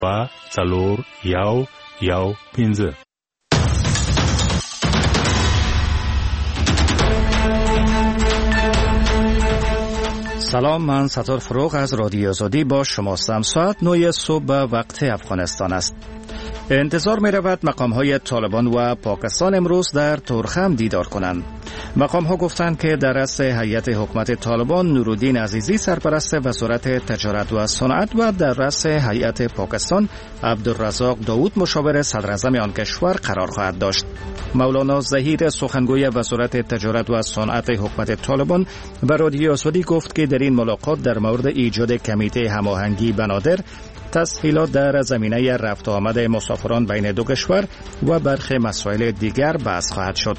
و چلور یو پینزه. سلام، من ستار فروغ از رادیو آزادی با شماستم. ساعت 9 صبح به وقت افغانستان است. انتظار می رود مقام های طالبان و پاکستان امروز در تورخم دیدار کنند. مقام ها گفتند که در رأس هیئت حکومت طالبان نورالدین عزیزی سرپرست وزارت تجارت و صنعت و در رأس هیئت پاکستان عبدالرزاق داود مشاور صدر اعظم آن کشور قرار خواهد داشت. مولانا ظهیر سخنگوی وزارت تجارت و صنعت حکومت طالبان به رادیو آزادی گفت که در این ملاقات در مورد ایجاد کمیته هماهنگی بنادر، تسهیلات در زمینه رفت و آمد مسافران بین دو کشور و برخی مسائل دیگر بحث خواهد شد.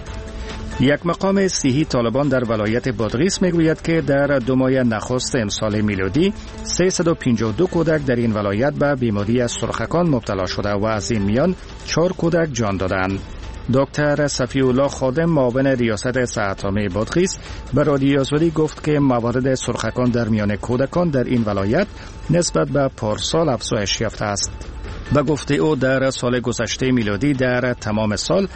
یک مقام صحی طالبان در ولایت بادغیس میگوید که در 2 ماه نخست امسال میلادی 352 کودک در این ولایت به بیماری سرخکان مبتلا شده و از این میان 4 کودک جان دادند. دکتر صفی الله خادم معاون ریاست صحت عامه بادغیس به رادیو آزادی گفت که موارد سرخکان در میان کودکان در این ولایت نسبت به پارسال افزایش یافته است. به گفته او در سال گذشته میلادی در تمام سال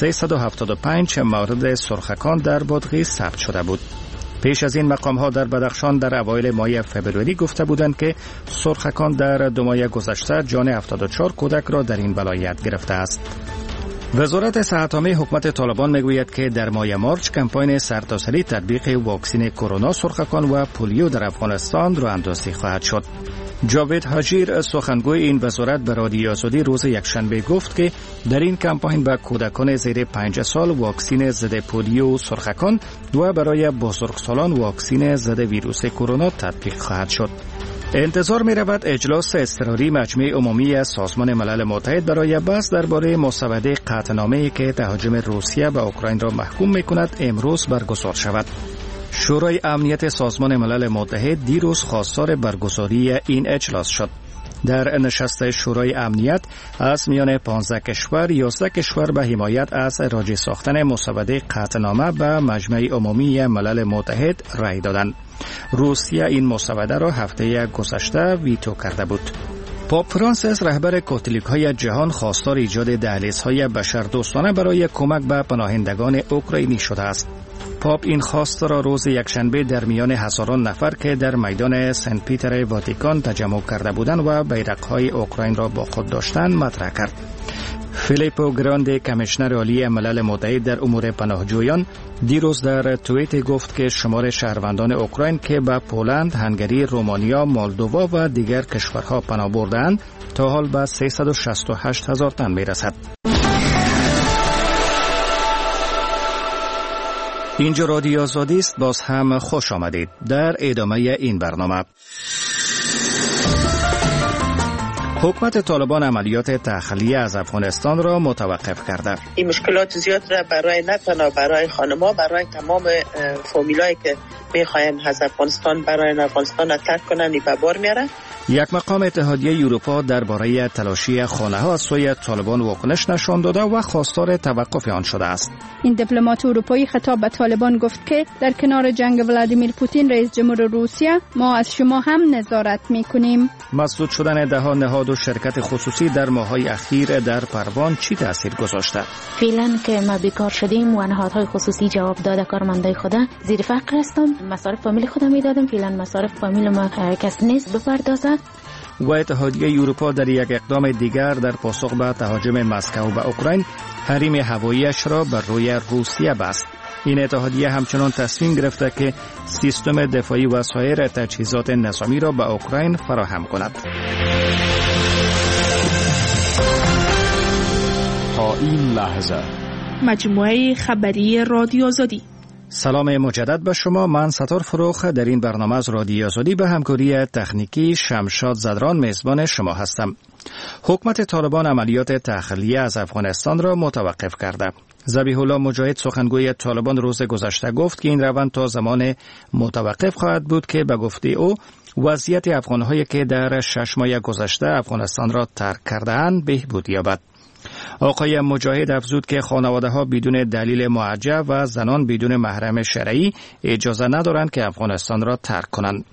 375 مورد سرخکان در بادغیس ثبت شده بود. پیش از این مقام ها در بدخشان در اوایل ماه فوریه گفته بودند که سرخکان در 2 ماه گذشته جان 74 کودک را در این ولایت گرفته است. وزارت صحت عامه حکومت طالبان میگوید که در ماه مارچ کمپاین سرتاسری تطبیق واکسن کرونا، سرخکان و پولیو در افغانستان راه اندازی خواهد شد. جاوید حاجیر سخنگوی این وزارت به رادیو آزادی روز یکشنبه گفت که در این کمپاین به کودکان زیر 5 سال واکسن ضد پولیو و سرخکان و برای بزرگسالان واکسن ضد ویروس کرونا تطبیق خواهد شد. انتظار می رود اجلاس اضطراری مجمع عمومی سازمان ملل متحد برای بحث درباره مسوده قطعنامه‌ای که تهاجم روسیه به اوکراین را محکوم می کند امروز برگزار شود. شورای امنیت سازمان ملل متحد دیروز خواستار برگزاری این اجلاس شد. در نشست شورای امنیت از میان 15 کشور 11 کشور به حمایت از راجع ساختن مسوده قطعنامه به مجمع عمومی ملل متحد رأی دادند. روسیه این مسوده را هفته گذشته ویتو کرده بود. پاپ فرانسیس رهبر کاتولیک‌های جهان خواستار ایجاد دهلیزهای بشردوستانه برای کمک به پناهندگان اوکراینی شده است. پاپ این خواست را روز یکشنبه در میان هزاران نفر که در میدان سنت پیتر واتیکان تجمع کرده بودند و بیرق‌های اوکراین را با خود داشتند مطرح کرد. فیلیپو گراندی کمیشنر عالی ملل متحد در امور پناهجویان دیروز در توییت گفت که شمار شهروندان اوکراین که به پولند، هنگری، رومانیا، مولدووا و دیگر کشورها پناه بردند تا حال به 368,000 تن میرسد. اینجا رادیو آزادی است. باز هم خوش آمدید. در ادامه این برنامه حکومت طالبان عملیات تخلیه از افغانستان را متوقف کرده. این مشکلات زیاد را برای نه تنها برای خانم‌ها، برای تمام فامیلایی که می‌خواین از افغانستان برای افغانستان ترک کنند به بار میاره. یک مقام اتحادیه اروپا درباره تلاشی خانه‌ها از سوی طالبان واکنش نشان داده و خواستار توقف آن شده است. این دیپلمات اروپایی خطاب به طالبان گفت که در کنار جنگ ولادیمیر پوتین رئیس جمهور روسیه ما از شما هم نظارت می‌کنیم. مسدود شدن ده‌ها نهاد و شرکت خصوصی در ماه‌های اخیر در پروان چی تاثیر گذاشته؟ فعلا که ما بیکار شدیم و نهادهای خصوصی جواب داده کارمندای خود زیر فقر هستم، مصارف فامیل خودم میدادم، فعلا مصارف فامیل ما کس نیست بپردازه. و اتحادیه اروپا در یک اقدام دیگر در پاسخ به تهاجم مسکو به اوکراین حریم هواییش را بر روی روسیه بست. این اتحادیه همچنان تصمیم گرفته که سیستم دفاعی و سایر تجهیزات نظامی را به اوکراین فراهم کند. تا این لحظه مجموعه خبری رادیو آزادی. سلام مجدد به شما. من ستار فروغ در این برنامه از رادیو آزادی به همکاری تکنیکی شمشاد زدران میزبان شما هستم. حکومت طالبان عملیات تخلیه از افغانستان را متوقف کرده. ذبیح الله مجاهد سخنگوی طالبان روز گذشته گفت که این روند تا زمان متوقف خواهد بود که به گفته او وضعیت افغان‌هایی که در 6 ماه گذشته افغانستان را ترک کرده‌اند بهبود یابد. آقای مجاهد افزود که خانواده‌ها بدون دلیل معجب و زنان بدون محرم شرعی اجازه ندارند که افغانستان را ترک کنند.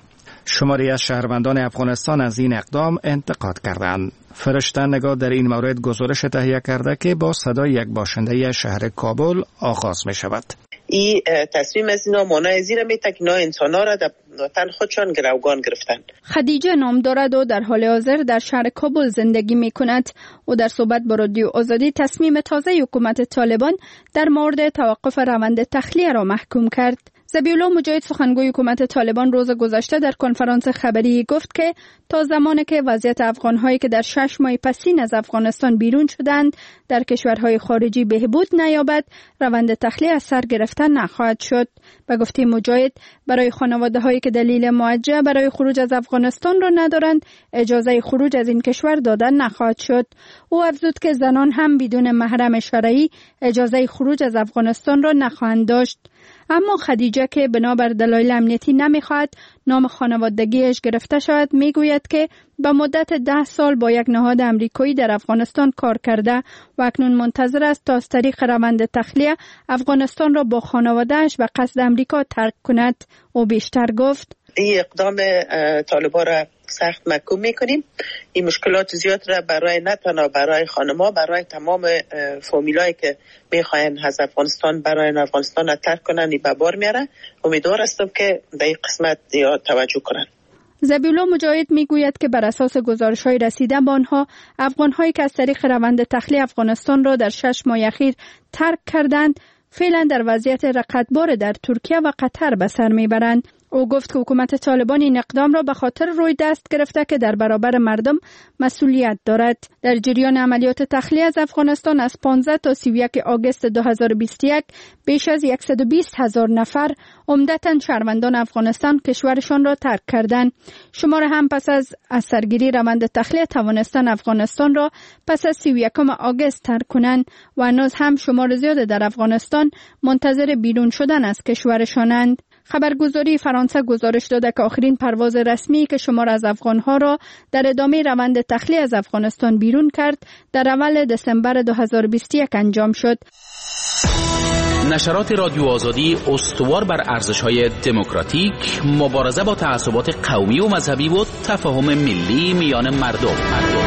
شماری از شهروندان افغانستان از این اقدام انتقاد کردند. فرشته نگاه در این مورد گزارش تهیه کرده که با صدای یک باشنده شهر کابل آغاز می شود. این تصمیم از اینا مانع زیر میته که اینا انسانا را در وطن خودشان گروگان گرفتن. خدیجه نام دارد و در حال حاضر در شهر کابل زندگی می کند و در صحبت با رادیو آزادی تصمیم تازه حکومت طالبان در مورد توقف روند تخلیه را محکوم کرد. ذبیحالله مجاهد سخنگوی حکومت طالبان روز گذشته در کنفرانس خبری گفت که تا زمانی که وضعیت افغان‌هایی که در 6 ماه پسین از افغانستان بیرون شدند در کشورهای خارجی بهبود نیابد، روند تخلیه از سر گرفته نخواهد شد. به گفته مجاهد، برای خانواده‌هایی که دلیل موجه برای خروج از افغانستان را ندارند، اجازه خروج از این کشور داده نخواهد شد. او افزود که زنان هم بدون محرم شرعی اجازه خروج از افغانستان را نخواهند داشت. اما خدیجه که بنابر دلایل امنیتی نمیخواهد نام خانوادگیش گرفته شود، میگوید که به مدت 10 سال با یک نهاد امریکایی در افغانستان کار کرده و اکنون منتظر است تا از طریق روند تخلیه افغانستان را با خانوادهش به قصد امریکا ترک کند. او بیشتر گفت: این اقدام طالبان را سخت محکوم میکنیم. این مشکلات زیاد را برای نه تنها برای خانم‌ها، برای تمام فامیلایی که میخواین از افغانستان برای افغانستان ترک کنن به بار میاره. امیدوار هستم که در این قسمت توجه کنن. ذبیحالله مجاهد میگوید که بر اساس گزارش‌های رسیده به آنها، افغان‌هایی که از طریق روند تخلیه افغانستان را در 6 ماه اخیر ترک کردند، فعلا در وضعیت رقتبار در ترکیه و قطر به سر میبرند. او گفت که حکومت طالبان این اقدام را به خاطر روی دست گرفته که در برابر مردم مسئولیت دارد. در جریان عملیات تخلیه از افغانستان از 15 تا 31 آگوست 2021 بیش از 120,000 نفر، عمدتاً شهروندان افغانستان، کشورشان را ترک کردند. شماره هم پس از سرگیری روند تخلیه توانستند افغانستان را پس از 31 آگوست ترک کنند و هنوز هم شمار زیاد در افغانستان منتظر بیرون شدن از کشورشانند. خبرگزاری فرانسه گزارش داده که آخرین پرواز رسمی که شمار از افغانها را در ادامه روند تخلیه از افغانستان بیرون کرد در اول دسامبر 2021 انجام شد. نشرات رادیو آزادی استوار بر ارزش‌های دموکراتیک، مبارزه با تعصبات قومی و مذهبی و تفاهم ملی میان مردم.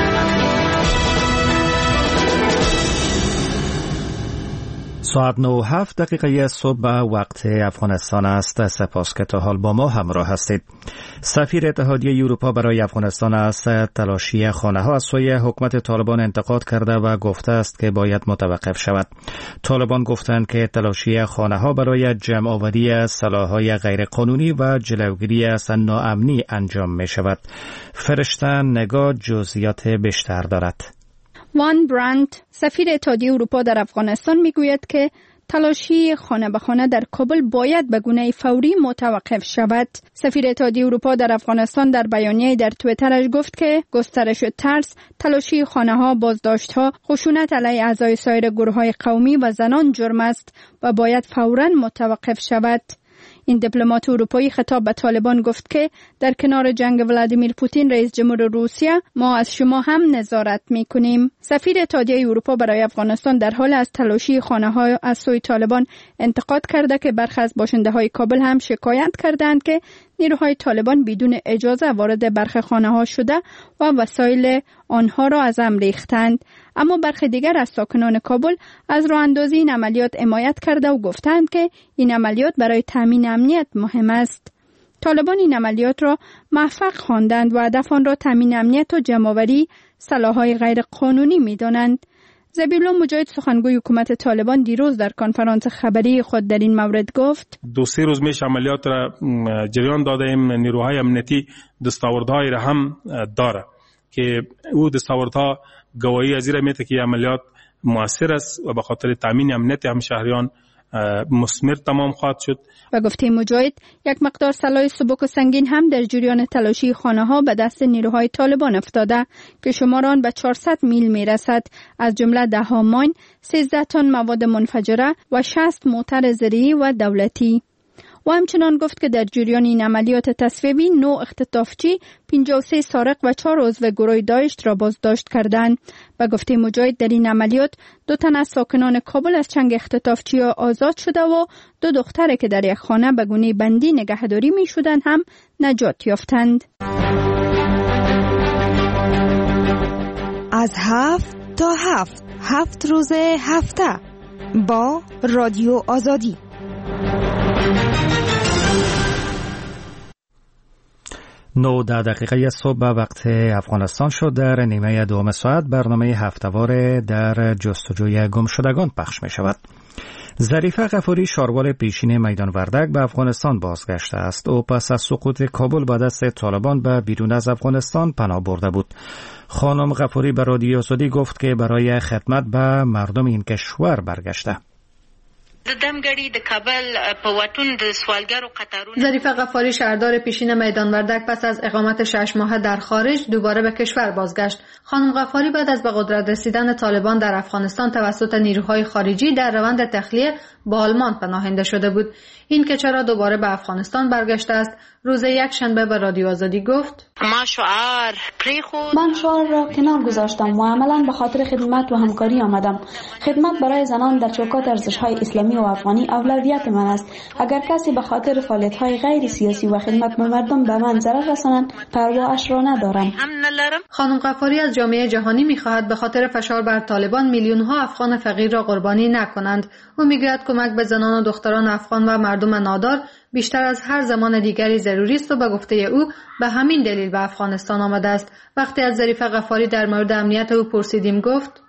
ساعت 9:07 صبح وقت افغانستان است. سپاس که تا حال با ما همراه هستید. سفیر اتحادیه اروپا برای افغانستان از تلاشی خانه‌ها از سوی حکومت طالبان انتقاد کرده و گفته است که باید متوقف شود. طالبان گفتند که تلاشی خانه‌ها برای جمع‌آوری سلاح‌های غیرقانونی و جلوگیری از ناامنی انجام می شود. فرشته نگاه جزئیات بیشتر دارد. وان برانت، سفیر اتحادیه اروپا در افغانستان، میگوید که تلاشی خانه به خانه در کابل باید به گونه فوری متوقف شود. سفیر اتحادیه اروپا در افغانستان در بیانیه‌ای در توییترش گفت که گسترش ترس، تلاشی خانه‌ها، بازداشت‌ها، خشونت علیه اعضای سایر گروه‌های قومی و زنان جرم است و باید فوراً متوقف شود. این دیپلمات اروپایی خطاب به طالبان گفت که در کنار جنگ ولادیمیر پوتین رئیس جمهور روسیه، ما از شما هم نظارت می‌کنیم. سفیر اتحادیه اروپا برای افغانستان در حال از تلاشی خانه‌ها از سوی طالبان انتقاد کرده که برخی از باشنده‌های کابل هم شکایت کردند که نیروهای طالبان بدون اجازه وارد برخی خانه‌ها شده و وسایل آنها را از هم ریختند. اما برخی دیگر از ساکنان کابل از راه اندازی این عملیات حمایت کرده و گفتند که این عملیات برای تامین امنیت مهم است. طالبان این عملیات را موفق خواندند و هدف آن را تامین امنیت و جمع‌آوری سلاح‌های غیر قانونی می‌دانند. ذبیحالله مجاهد سخنگوی حکومت طالبان دیروز در کنفرانس خبری خود در این مورد گفت: 2-3 روز میش عملیات را جریان داده ایم. نیروهای امنیتی دستاوردهای را هم داره که او دستاوردها گواهی از این میده که عملیات موثر است و به خاطر تامین امنیت هم شهریان مثمر تمام خواهد شد. و گفته مجاهد یک مقدار سلاح سبک و سنگین هم در جریان تلاشی خانه‌ها به دست نیروهای طالبان افتاده که شمار آن به 400 میل میرسد، از جمله 10 ماین، 13 تن مواد منفجره و 60 موتر زرعی و دولتی. و همچنان گفت که در جریان این عملیات تصفیه‌ای 9 اختطافچی، 53 سارق و 4 عضو گروه داعش را بازداشت کردند. به گفته مجاهد در این عملیات 2 تن از ساکنان کابل از چنگ اختطافچی‌ها آزاد شده و 2 دختر که در یک خانه به گونه بندی نگهداری می‌شدند هم نجات یافتند. از 7 تا 7 روز هفته با رادیو آزادی. نو در دقیقه صبح وقت افغانستان شد. در نیمه دوم ساعت برنامه هفته‌وار در جستجوی گمشدگان پخش می شود. ظریفه غفاری شاروال پیشین میدان وردک به افغانستان بازگشته است. او پس از سقوط کابل به دست طالبان به بیرون از افغانستان پناه برده بود. خانم غفاری به رادیو آزادی گفت که برای خدمت به مردم این کشور برگشته. ظریفه غفاری شهردار پیشین میدان وردک پس از اقامت 6 ماهه در خارج دوباره به کشور بازگشت. خانم غفاری بعد از به قدرت رسیدن طالبان در افغانستان توسط نیروهای خارجی در روند تخلیه به آلمان پناهنده شده بود. این که چرا دوباره به افغانستان برگشته است، روز یکشنبه به رادیو آزادی گفت: من شعار را کنار گذاشتم و عملاً به خاطر خدمت و همکاری آمدم. خدمت برای زنان در چوکات ارزش‌های اسلامی و افغانی اولویت من است. اگر کسی به خاطر فعالیت‌های غیر سیاسی و خدمت به مردم به من ضرر رسانند، پرواش را ندارم. خانم غفاری از جامعه جهانی می‌خواهد به خاطر فشار بر طالبان میلیون‌ها افغان فقیر را قربانی نکنند. او می‌گوید کمک به زنان و دختران افغان و مردم نادار بیشتر از هر زمان دیگری ضروری است و به گفته او به همین دلیل به افغانستان آمده است. وقتی از ظریفه غفاری در مورد امنیت او پرسیدیم گفت: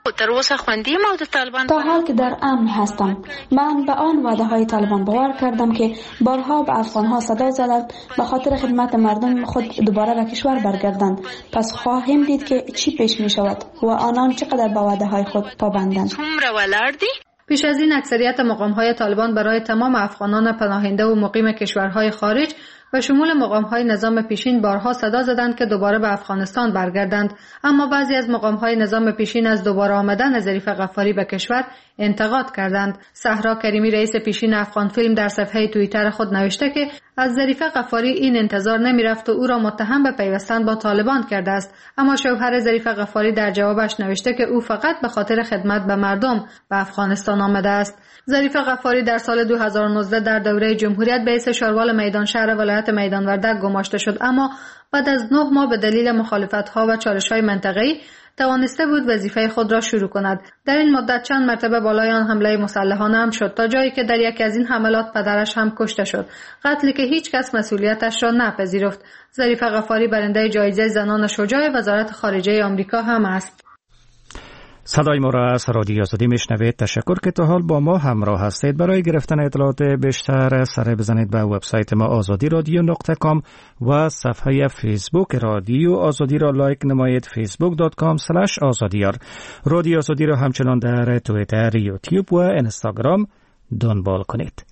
تا حال که در امن هستم. من به آن وعده های طالبان باور کردم که بارها به افغانها صدا زدند به خاطر خدمت مردم خود دوباره به کشور برگردند. پس خواهیم دید که چی پیش می شود و آنان چقدر به وعده های خود پابندند. پیش از این اکثریت مقام‌های طالبان برای تمام افغانان پناهنده و مقیم کشورهای خارج و شمول مقام‌های نظام پیشین بارها صدا زدند که دوباره به افغانستان برگردند، اما بعضی از مقام‌های نظام پیشین از دوباره آمدن ظریفه غفاری به کشور انتقاد کردند. صحرا کریمی رئیس پیشین افغان فیلم در صفحه توییتر خود نوشته که از ظریفه غفاری این انتظار نمی‌رفت و او را متهم به پیوستن با طالبان کرده است، اما شوهر ظریفه غفاری در جوابش نوشته که او فقط به خاطر خدمت به مردم به افغانستان آمده است. ظریفه غفاری در سال 2019 در دوره جمهوریت به حیث شاروال میدان شهر ولایت میدان وردک گماشته شد، اما بعد از 9 ماه به دلیل مخالفت‌ها و چالش‌های منطقه‌ای توانسته بود وظیفه خود را شروع کند. در این مدت چند مرتبه بالای آن حمله مسلحانه هم شد، تا جایی که در یکی از این حملات پدرش هم کشته شد، قتلی که هیچ کس مسئولیتش را نپذیرفت. ظریفه غفاری برنده جایزه زنان شجاع وزارت خارجه آمریکا هم است. صدای ما را از رادیو آزادی میشنوید. تشکر که تا حال با ما همراه هستید. برای گرفتن اطلاعات بیشتر سر بزنید به وبسایت ما azadiradio.com و صفحه فیسبوک رادیو آزادی را لایک نمایید، facebook.com/azadiyar. رادیو آزادی را همچنان در توییتر، یوتیوب و اینستاگرام دنبال کنید.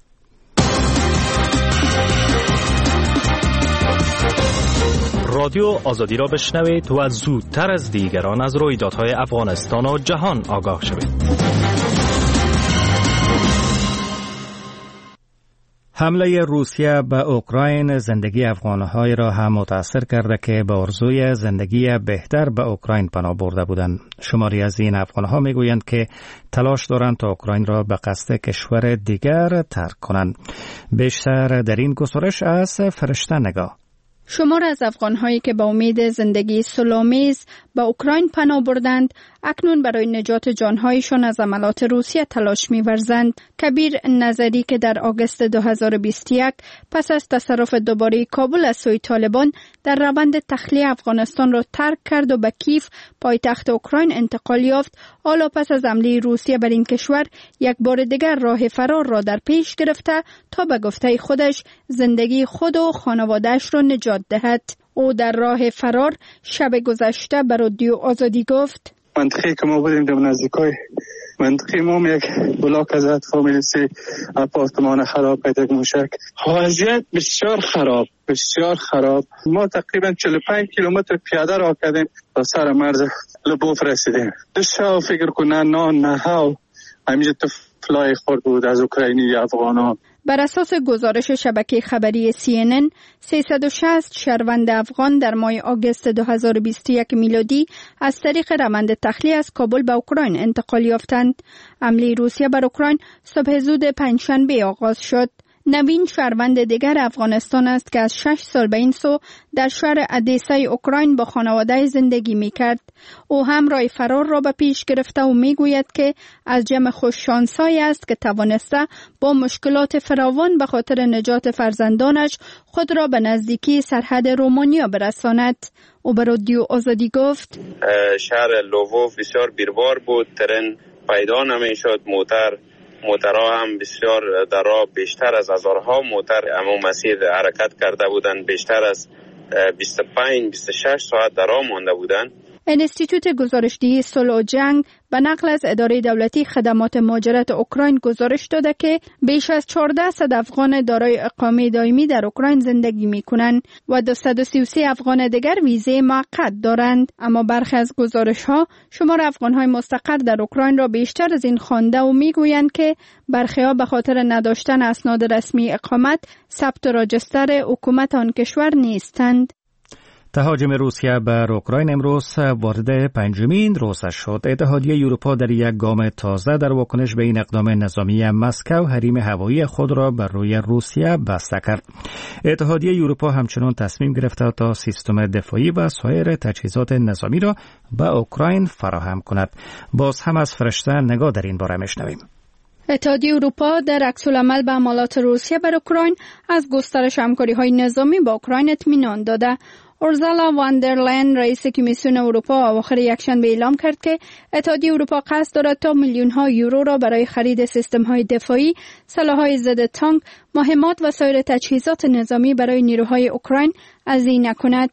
رادیو آزادی را بشنوید و زودتر از دیگران از رویدادهای افغانستان و جهان آگاه شوید. حمله روسیه به اوکراین زندگی افغان‌های را هم متاثر کرده که به آرزوی زندگی بهتر به اوکراین پناه برده بودند. شماری از این افغان‌ها میگویند که تلاش دارند تا اوکراین را به قصد کشور دیگر ترک کنند. بیشتر در این گزارش از فرشته نگاه. شمار از افغان‌هایی که با امید زندگی صلح‌آمیز به اوکراین پناه بردند، اکنون برای نجات جان‌هایشان از حملات روسیه تلاش می‌ورزند. کبیر نظری که در آگوست 2021 پس از تصرف دوباره کابل از سوی طالبان در روند تخلیه افغانستان را ترک کرد و به کیف پایتخت اوکراین انتقال یافت، حالا پس از حمله روسیه بر این کشور یک بار دیگر راه فرار را در پیش گرفته تا به گفته خودش زندگی خود و خانواده‌اش را نجات دهد. او در راه فرار شب گذشته به رادیو آزادی گفت: منطقه که ما بودیم در نزدیکای منطقه ما یک بلاک از فامیل سی آپارتمان خراب پیدا موشک، وضعیت بسیار خراب. ما تقریبا 45 کیلومتر پیاده راه کردیم تا سر مرز لبوف رسیدیم. دو شب فکر کنن نان نه همیشه طفلای خورد بود از اوکراینی افغانان. بر اساس گزارش شبکه خبری CNN، 360 شهروند افغان در ماه آگوست 2021 میلادی از طریق روند تخلیه از کابل به اوکراین انتقال یافتند. حمله روسیه بر اوکراین صبح زود پنجشنبه آغاز شد. نوین شهروند دیگر افغانستان است که از 6 سال به این سو در شهر ادیسای اوکراین با خانواده زندگی می کرد. او هم راه فرار را به پیش گرفته و می گوید که از جمع خوششانسایی است که توانسته با مشکلات فراوان به خاطر نجات فرزندانش خود را به نزدیکی سرحد رومانیا برساند. او به رادیو آزادی گفت: شهر لووو بسیار بیروار بود، ترن پیدا نمی شد، موترها هم بسیار در راه بیشتر از هزارها موتر اما مسیر حرکت کرده بودند، بیشتر از 25-26 ساعت در راه مانده بودند. انستیتوت گزارشدهی صلح و جنگ به نقل از اداره دولتی خدمات مهاجرت اوکراین گزارش داده که بیش از 1400 افغان دارای اقامه دائمی در اوکراین زندگی می‌کنند و 233 افغان دیگر ویزه موقت دارند. اما برخی از گزارش‌ها شمار افغان‌های مستقر در اوکراین را بیشتر از این خوانده و می‌گویند که برخی‌ها به خاطر نداشتن اسناد رسمی اقامت ثبت و راجستر حکومت آن کشور نیستند. تهاجم روسیه بر اوکراین امروز وارد پنجمین روزش شد. اتحادیه اروپا در یک گام تازه در واکنش به این اقدام نظامی مسکو حریم هوایی خود را بر روی روسیه بسته کرد. اتحادیه اروپا همچنان تصمیم گرفته تا سیستم دفاعی و سایر تجهیزات نظامی را به اوکراین فراهم کند. باز هم از فرشته نگاه در این باره میشنویم. اتحادیه اروپا در عکس‌العمل به حملات روسیه بر اوکراین از گسترش همکاری‌های نظامی با اوکراین اطمینان داده. اورسولا وان در لین رئیس کمیسیون اروپا اواخر یکشنبه اعلام کرد که اتحادیه اروپا قصد دارد تا میلیون‌ها یورو را برای خرید سیستم‌های دفاعی، سلاح‌های ضد تانک، مهمات و سایر تجهیزات نظامی برای نیروهای اوکراین هزینه کند.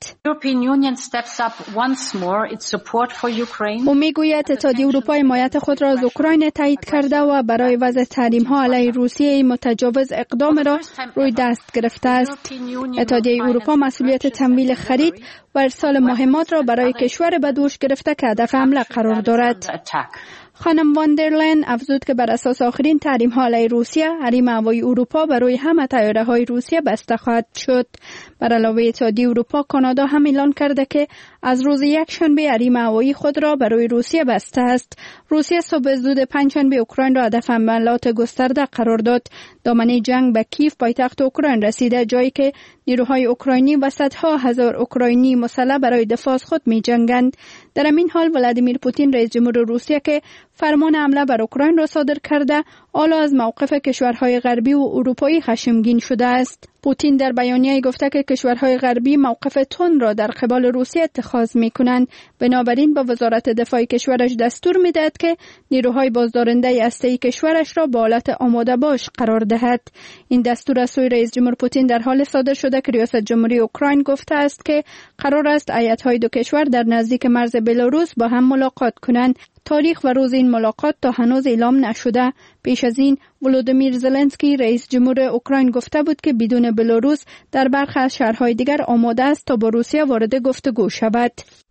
او میگوید اتحادیه اروپا حمایت خود را از اوکراین تایید کرده و برای وضع تحریم‌ها علیه روسیه متجاوز اقدام را روی دست گرفته است. اتحادیه اروپا مسئولیت تمویل خرید و ارسال مهمات را برای کشور به دوش گرفته که هدف حمله قرار دارد. خانم وان در لین افزود که بر اساس آخرین تحریم‌ها علیه روسیه، حریم هوایی اروپا بر روی همه طیاره‌های روسیه بسته خواهد شد. بر علاوه اتحادیه اروپا، کانادا هم اعلان کرده که از روز یکشنبه حریم هوایی خود را بر روی روسیه بسته است. روسیه صبح زود پنجشنبه اوکراین را هدف حملات گسترده قرار داد. دامنه جنگ به کیف پایتخت اوکراین رسیده، جایی که نیروهای اوکراینی و صدها هزار اوکراینی مسلح برای دفاع از خود می‌جنگند. در همین حال ولادیمیر پوتین رئیس جمهور روسیه که فرمان حمله بر اوکراین را صادر کرده، حالا از موقف کشورهای غربی و اروپایی خشمگین شده است. پوتین در بیانیه‌ای گفته که کشورهای غربی موقف تند را در قبال روسیه اتخاذ می‌کنند. بنابراین به وزارت دفاع کشورش دستور می‌دهد که نیروهای بازدارنده هسته‌ای کشورش را به حالت آماده باش قرار دهد. این دستور از سوی رئیس جمهور پوتین در حال صادر شده که ریاست جمهوری اوکراین گفته است که قرار است هیئت‌های دو کشور در نزدیک مرز بلاروس با هم ملاقات کنند. تاریخ و روز این ملاقات تا هنوز اعلام نشده. پیش از این ولودیمیر زلنسکی رئیس جمهور اوکراین گفته بود که بدون بلاروس در برخی از شهرهای دیگر آماده است تا با روسیه وارد گفتگو شود.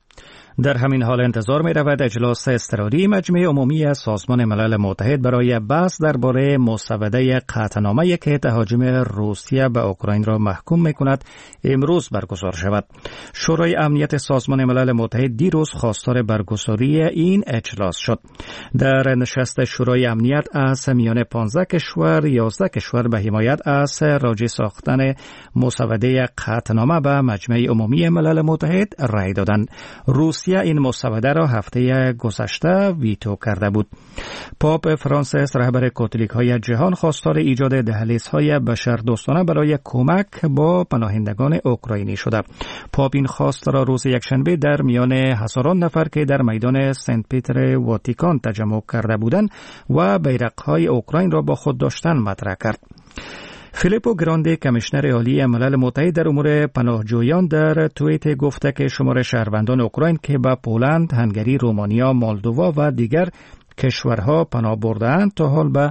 در همین حال انتظار می رود اجلاس اضطراری مجمع عمومی سازمان ملل متحد برای بحث درباره مسوده قطعنامه‌ای که تهاجم روسیه به اوکراین را محکوم می کند امروز برگزار شود. شورای امنیت سازمان ملل متحد دیروز خواستار برگزاری این اجلاس شد. در نشست شورای امنیت از میان 15 کشور 11 کشور به حمایت از راجع ساختن مسوده قطعنامه به مجمع عمومی ملل متحد رأی دادند. روسیه این مسوده را هفته گذشته ویتو کرده بود. پاپ فرانسیس رهبر کاتولیک‌های جهان خواستار ایجاد دهلیزهای بشردوستانه برای کمک با پناهندگان اوکراینی شده. پاپ این خواست را روز یکشنبه در میان هزاران نفر که در میدان سنت پیتر واتیکان تجمع کرده بودند و بیرق‌های اوکراین را با خود داشتن مطرح کرد. فیلیپو گراندی کمیشنر عالی ملل متحد در امور پناهجویان در توییت گفته که شمار شهروندان اوکراین که به پولند، هنگری، رومانیا، مولدووا و دیگر کشورها پناه برده‌اند تا حال به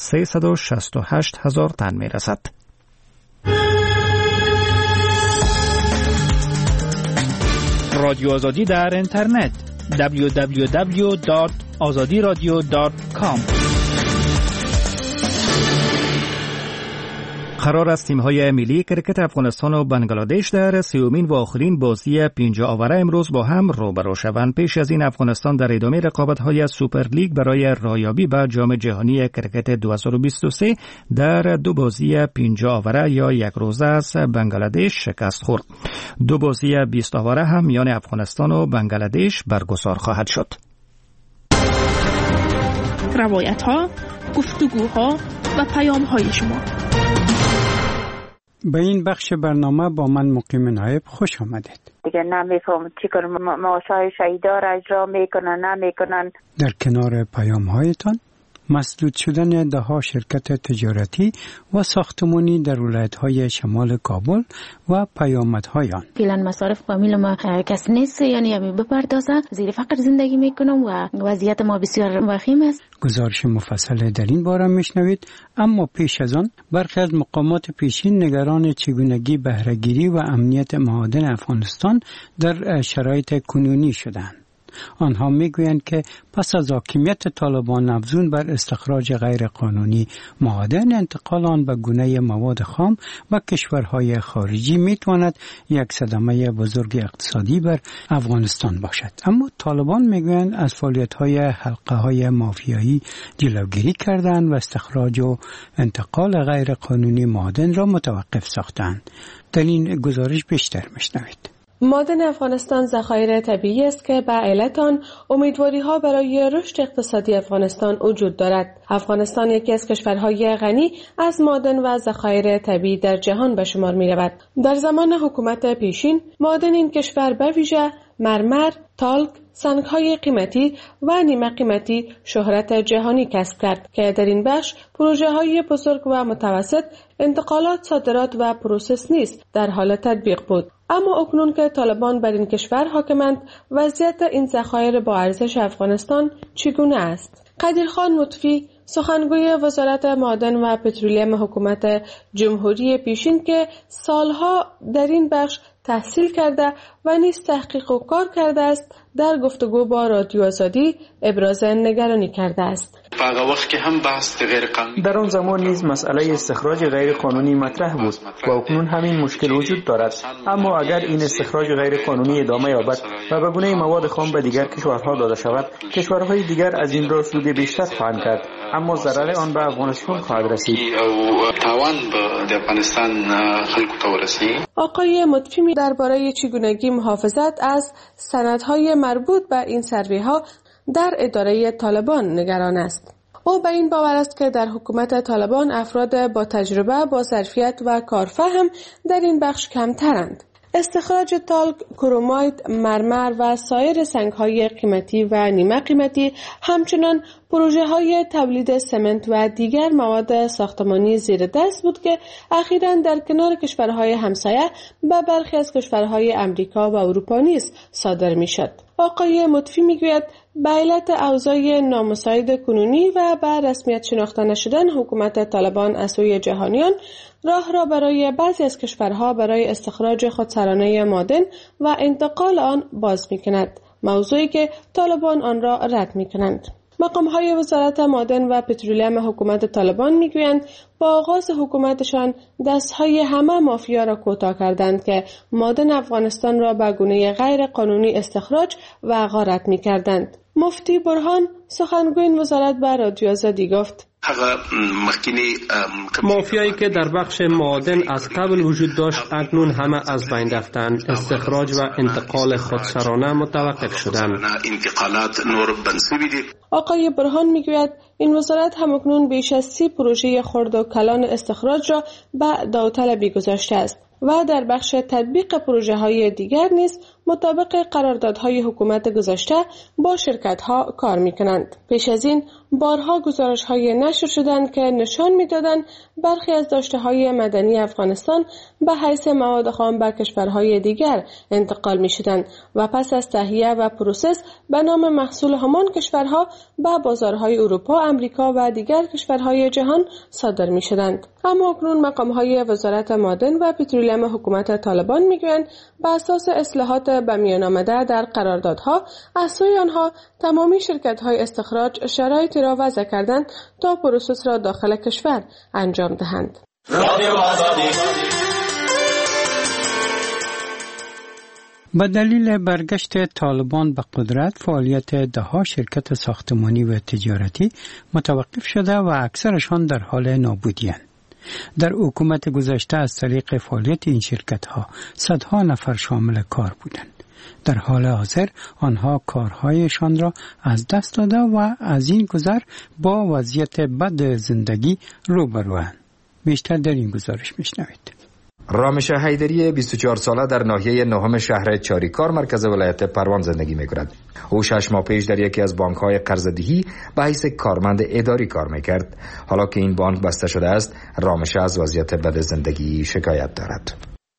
368,000 تن می‌رسد. رادیو آزادی در اینترنت www.azadiradio.com قرار است تیم‌های ملی کرکت افغانستان و بنگلادش در سومین و آخرین بازی 50 آوره امروز با هم روبرو شوند. پیش از این افغانستان در ادامه رقابت‌های سوپر لیگ برای رایابی به جام جهانی کرکت 2023 در 2 بازی 50 آوره یا یک روزه از بنگلادش شکست خورد. 2 بازی 20 آوره هم میان افغانستان و بنگلادش برگزار خواهد شد. روایت‌ها، گفتگوها و پیام‌های شما. به این بخش برنامه با من مقیم نایب خوش آمدید. دیگه نمیفهم چیکار معاشای شهیدا را اجرا میکنن نمیکنن. در کنار پیام‌هایتان مسدود شدن ده‌ها شرکت تجارتی و ساختمانی در ولایت‌های شمال کابل و پیامدهای آن. فعلا مصارف فامیل ما کس نیست، یعنی همین بپردازه، زیر فقر زندگی میکنم و وضعیت ما بسیار وخیم است. گزارش مفصل در این باره میشنوید، اما پیش از آن برخی از مقامات پیشین نگران چگونگی بهره‌گیری و امنیت معادن افغانستان در شرایط کنونی شدند. آنها میگویند که پس از حاکمیت طالبان افزون بر استخراج غیر قانونی معادن، انتقال آن به گونه مواد خام و کشورهای خارجی میتواند یک صدمه بزرگ اقتصادی بر افغانستان باشد. اما طالبان میگویند از فعالیت‌های حلقه‌های مافیایی جلوگیری کردند و استخراج و انتقال غیر قانونی معادن را متوقف ساختند. در این گزارش بیشتر میشنوید. معادن افغانستان ذخایر طبیعی است که به علت آن امیدواری‌ها برای رشد اقتصادی افغانستان وجود دارد. افغانستان یکی از کشورهای غنی از معادن و ذخایر طبیعی در جهان به شمار می‌رود. در زمان حکومت پیشین معادن این کشور به ویژه مرمر، تالک، سنگ‌های قیمتی و نیمه قیمتی شهرت جهانی کسب کرد که در این بخش پروژه‌های بزرگ و متوسط، انتقالات، صادرات و پروسس نیز در حال تطبیق بود. اما اکنون که طالبان بر این کشور حاکمند، وضعیت این ذخایر با ارزش افغانستان چگونه است؟ قدیرخان لطفی، سخنگوی وزارت معادن و پترولیم حکومت جمهوری پیشین که سالها در این بخش تحصیل کرده و نیز تحقیق و کار کرده است، در گفتگو با رادیو آزادی ابراز نگرانی کرده است. وقت که هم بحث غیر قانونی در آن زمان نیز مسئله استخراج غیر قانونی مطرح بود و اکنون همین مشکل وجود دارد. اما اگر این استخراج غیر قانونی ادامه یابد و به گونه مواد خام به دیگر کشورها داده شود، کشورهای دیگر از این را سود بیشتر خواهند کرد، اما ضرر آن به افغانستان خواهد رسید. تاوان به افغانستان خلق تو رسید. آقای مطفی درباره چگونگی محافظت از سندهای مربوط به این سروی‌ها در اداره طالبان نگران است. او به این باور است که در حکومت طالبان افراد با تجربه، با ظرفیت و کارفهم در این بخش کمترند. استخراج تالک، کرومایت، مرمر و سایر سنگ‌های قیمتی و نیمه قیمتی، همچنان پروژه‌های تولید سمنت و دیگر مواد ساختمانی زیر دست بود که اخیراً در کنار کشورهای همسایه به برخی از کشورهای امریکا و اروپا نیز صادر می‌شد. آقای مطفی میگوید به علت اوضاع نامساعد کنونی و به رسمیت شناخته نشدن حکومت طالبان از سوی جهانیان، راه را برای بعضی از کشورها برای استخراج خودسرانه معادن و انتقال آن باز می‌کند، موضوعی که طالبان آن را رد می‌کنند. مقام‌های وزارت معادن و پترولیم حکومت طالبان میگویند با آغاز حکومتشان دستهای همه مافیا را کوتاه کردند که معادن افغانستان را به گونه غیر قانونی استخراج و غارت می‌کردند. مفتی برهان، سخنگوی این وزارت به رادیو آزادی گفت: مافیایی که در بخش معادن از قبل وجود داشت اکنون همه از بین رفتند. استخراج و انتقال خودسرانه متوقف شدند. آقای برهان میگوید این وزارت هم اکنون بیش از 30 پروژه خرد و کلان استخراج را به داوطلبی گذاشته است و در بخش تطبیق پروژه های دیگر نیز مطابق قراردادهای حکومت گذاشته با شرکت ها کار می کنند. پیش از این بارها گزارش های نشر شدند که نشان می دادند برخی از داشته های مدنی افغانستان به حیث مواد خام به کشورهای دیگر انتقال می شدند و پس از تهیه و پروسس به نام محصول همان کشورها به بازارهای اروپا، امریکا و دیگر کشورهای جهان صادر می شدند. اما اکنون مقام‌های وزارت معادن و پترولیم حکومت طالبان میگویند بر اساس اصلاحات به میان آمده در قراردادها از سوی آنها تمامی شرکت‌های استخراج شرایطی را وضع کردند تا پروسس را داخل کشور انجام دهند. به دلیل برگشت طالبان به قدرت، فعالیت ده‌ها شرکت ساختمانی و تجارتی متوقف شده و اکثرشان در حال نابودی اند. در حکومت گذشته از طریق فعالیت این شرکت‌ها صدها نفر شامل کار بودند. در حال حاضر آنها کارهایشان را از دست داده و از این گذر با وضعیت بد زندگی روبروند. بیشتر در این گزارش میشنوید. رامش حیدری 24 ساله در ناحیه نهم شهر چاریکار مرکز ولایت پروان زندگی می‌کند. او 6 ماه پیش در یکی از بانک‌های قرضه‌دهی به حیث کارمند اداری کار می‌کرد. حالا که این بانک بسته شده است، رامش از وضعیت بد زندگی شکایت دارد.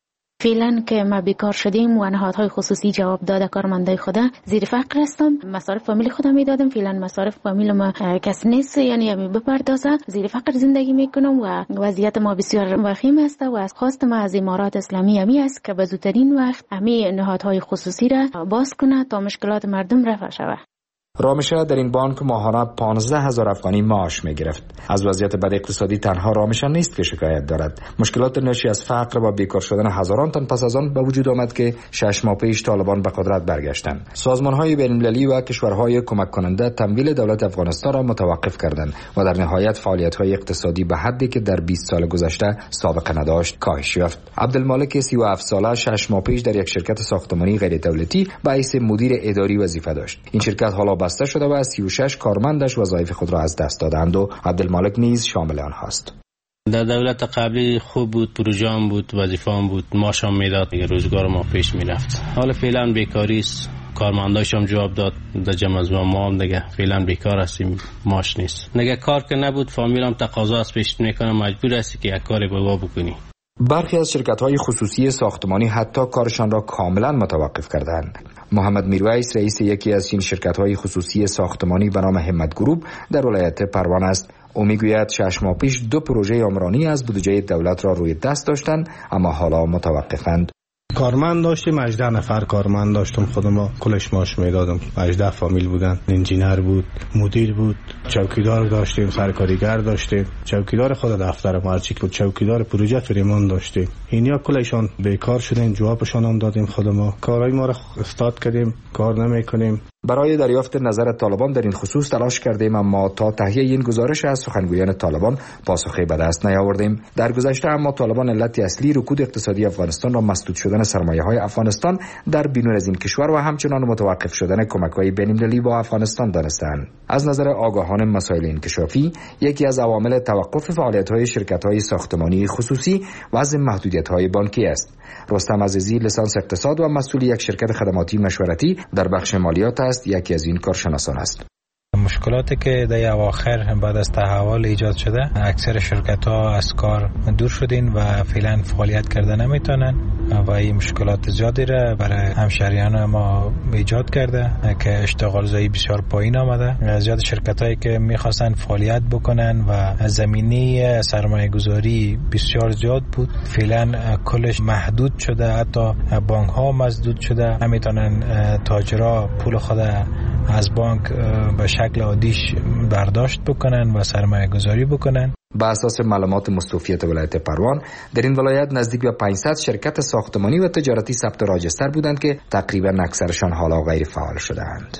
فعلا که ما بیکار شدیم و نهادهای خصوصی جواب داده کارمندای خدا زیر فقر هستم. مصارف فامیل خودم میدادم، فعلا مصارف فامیل ما کس نیست، یعنی بپردازه. زیر فقر زندگی میکنم و وضعیت ما بسیار وخیم است و از خواست ما از امارات اسلامی همی است که به زودترین وقت همی نهادهای خصوصی را باز کنه تا مشکلات مردم رفع شود. رامشه در این بانک ماهانه 15,000 افغانی معاش می گرفت. از وضعیت بد اقتصادی تنها رامشه نیست که شکایت دارد. مشکلات ناشی از فقر و بیکار شدن هزاران تن پس از آن به وجود آمد که 6 ماه پیش طالبان به قدرت برگشتند. سازمان‌های بین‌المللی و کشورهای کمک کننده تمویل دولت افغانستان را متوقف کردند و در نهایت فعالیت‌های اقتصادی به حدی که در 20 سال گذشته سابقه نداشت کاهش یافت. عبدالمالک 37 ساله 6 ماه پیش در یک شرکت ساختمانی غیر دولتی به حیث مدیر اداری وظیفه داشت. این شرکت حالا بسته شده و 36 کارمندش وظایف خود را از دست دادند و عبدالمالک نیز شامل آنهاست. در دولت قبلی خوب بود، پروژه‌ام بود، وظیفه‌ام بود، معاشم میداد، روزگار ما پیش میرفت. حالا فعلا بیکاری است، کارمنداشم جواب داد در جمع از ما هم دیگه فعلا بیکار هستیم، معاش نیست. نگه کار که نبود فامیلم تقاضا از پیش میکنه، مجبور هستی که یک کاری بابا بکنی. برخی از شرکت‌های خصوصی ساختمانی حتی کارشان را کاملا متوقف کردند. محمد میرویس رئیس یکی از این شرکت‌های خصوصی ساختمانی به نام همت گروپ در ولایت پروان است. او میگوید 6 ماه پیش 2 پروژه عمرانی از بودجه دولت را روی دست داشتند اما حالا متوقفند. کارمند داشتیم، 18 نفر کارمند داشتم، خودم کلش معاش میدادم. 18 فامیل بودن، انجینر بود، مدیر بود، چوکیدار داشتیم، سرکاریگر داشتیم، چوکیدار خود دفتر مارچی بود، چوکیدار پروژه فریمان داشتیم. اینیا کلشان بیکار شدن، جوابشان هم دادیم خودم. کارهای ما را استاد کردیم، کار نمیکنیم. برای دریافت نظر طالبان در این خصوص تلاش کردیم اما تا تهیه این گزارش از سخنگویان طالبان پاسخی به دست نیاوردیم. در گذشته اما طالبان علت اصلی رکود اقتصادی افغانستان را مسدود شدن سرمایه‌های افغانستان در بیرون از این کشور و همچنان متوقف شدن کمک‌های بین‌المللی با افغانستان دانستند. از نظر آگاهان مسائل انکشافی، یکی از عوامل توقف فعالیت‌های شرکت‌های ساختمانی خصوصی وضع محدودیت‌های بانکی است. رستم عزیزی لیسانس اقتصاد و مسئول یک شرکت خدماتی مشورتی در بخش مالیات است، یکی از این کارشناسان است. مشکلاتی که در اواخر بعد از تحول ایجاد شده، اکثر شرکت‌ها از کار دور شدین و فعلا فعالیت کرده نمیتونن و این مشکلات زیادی را برای همشهریان ما ایجاد کرده که اشتغال زایی بسیار پایین آمده. زیاد شرکت‌هایی که می‌خواستن فعالیت بکنن و زمینه سرمایه‌گذاری بسیار زیاد بود، فعلا کلش محدود شده، حتی بانک‌ها مسدود شده، نمیتونن تاجرها پول خود از بانک به شکل عادیش برداشت بکنن و سرمایه گذاری بکنن. به اساس معلومات مستوفیت ولایت پروان، در این ولایت نزدیک به 500 شرکت ساختمانی و تجارتی ثبت راجستر بودند که تقریبا اکثرشان حالا غیر فعال شده‌اند.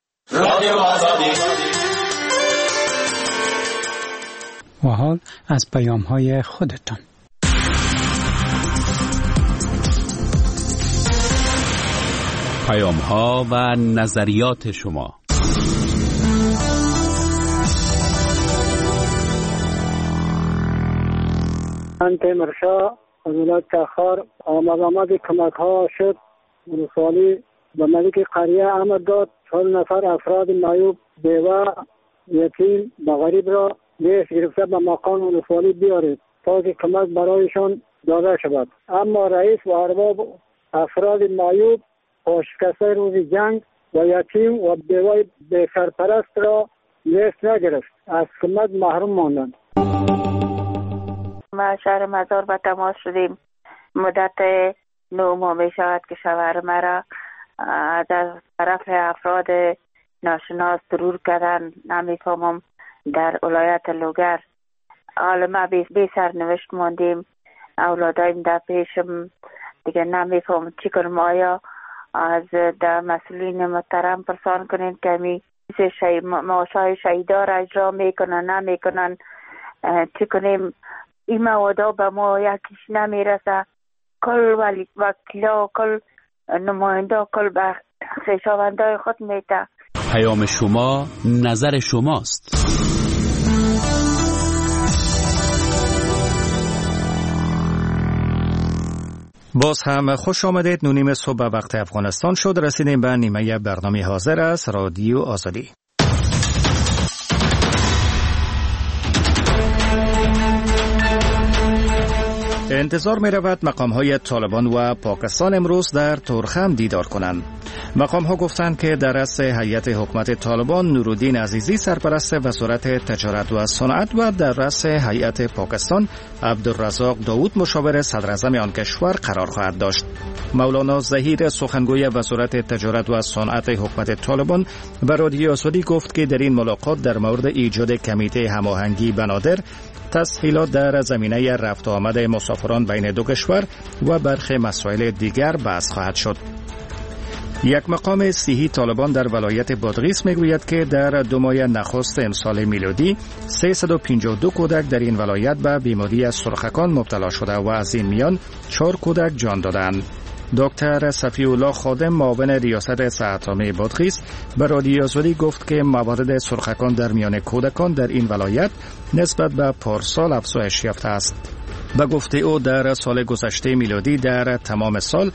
و حال از پیام‌های خودتان. پیام‌ها و نظریات شما. من تیمورشاه از ولایت تخار آمد کمک ها شد. ولسوالی به ملک قریه امر داد 4 نفر افراد معیوب، بیوه، یتیم و غریب را لیست گرفته به مقام ولسوالی بیارید تا که کمک برایشان داده شود. اما رئیس و ارباب افراد معیوب، پاشکسته روز جنگ و یتیم و بیوه به سرپرست را لیست نگرفت، از کمک محروم ماندند. ما شهر مزار به تماس شدیم. مدت 9 ماه می شود که شوهر مرا از طرف افراد ناشناس ترور کردن. نمیفهمم در ولایت لوگر حالا ما بی سرنوشت ماندیم، اولادایم در پیشم دیگه نمیفهم چی کنم. آیا از در مسئولین محترم پرسان کنین که می معاشای شهیدا را اجرا میکنن نمیکنن، چی کنیم؟ این موادا به ما یکیش نمیرسه. کل وکیلا، کل نماینده، کل به خویشاوندای خود میده. پیام شما نظر شماست. باز هم خوش آمدید. 9 صبح وقت افغانستان شد. رسیدیم به نیمه برنامه حاضر است رادیو آزادی. انتظار می رود مقام های طالبان و پاکستان امروز در تورخم دیدار کنند. مقام ها گفتند که در رأس هیئت حکومت طالبان نورالدین عزیزی سرپرست وزارت تجارت و صنعت و در رأس هیئت پاکستان عبدالرزاق داود مشاور صدر اعظم آن کشور قرار خواهد داشت. مولانا ظهیر سخنگوی وزارت تجارت و صنعت حکومت طالبان به رادیو آزادی گفت که در این ملاقات در مورد ایجاد کمیته هماهنگی بنادر، تسهیلات در زمینه رفت و آمد مسافران بین دو کشور و برخی مسائل دیگر بحث خواهد شد. یک مقام صحی طالبان در ولایت بادغیس میگوید که در 2 ماه نخست امسال میلادی 352 کودک در این ولایت به بیماری سرخکان مبتلا شده و از این میان 4 کودک جان دادند. دکتر صفی الله خادم معاون ریاست صحت عامه بادغیس به رادیو آزادی گفت که موارد سرخکان در میان کودکان در این ولایت نسبت به پارسال افزایش یافته است. به گفته او در سال گذشته میلادی در تمام سال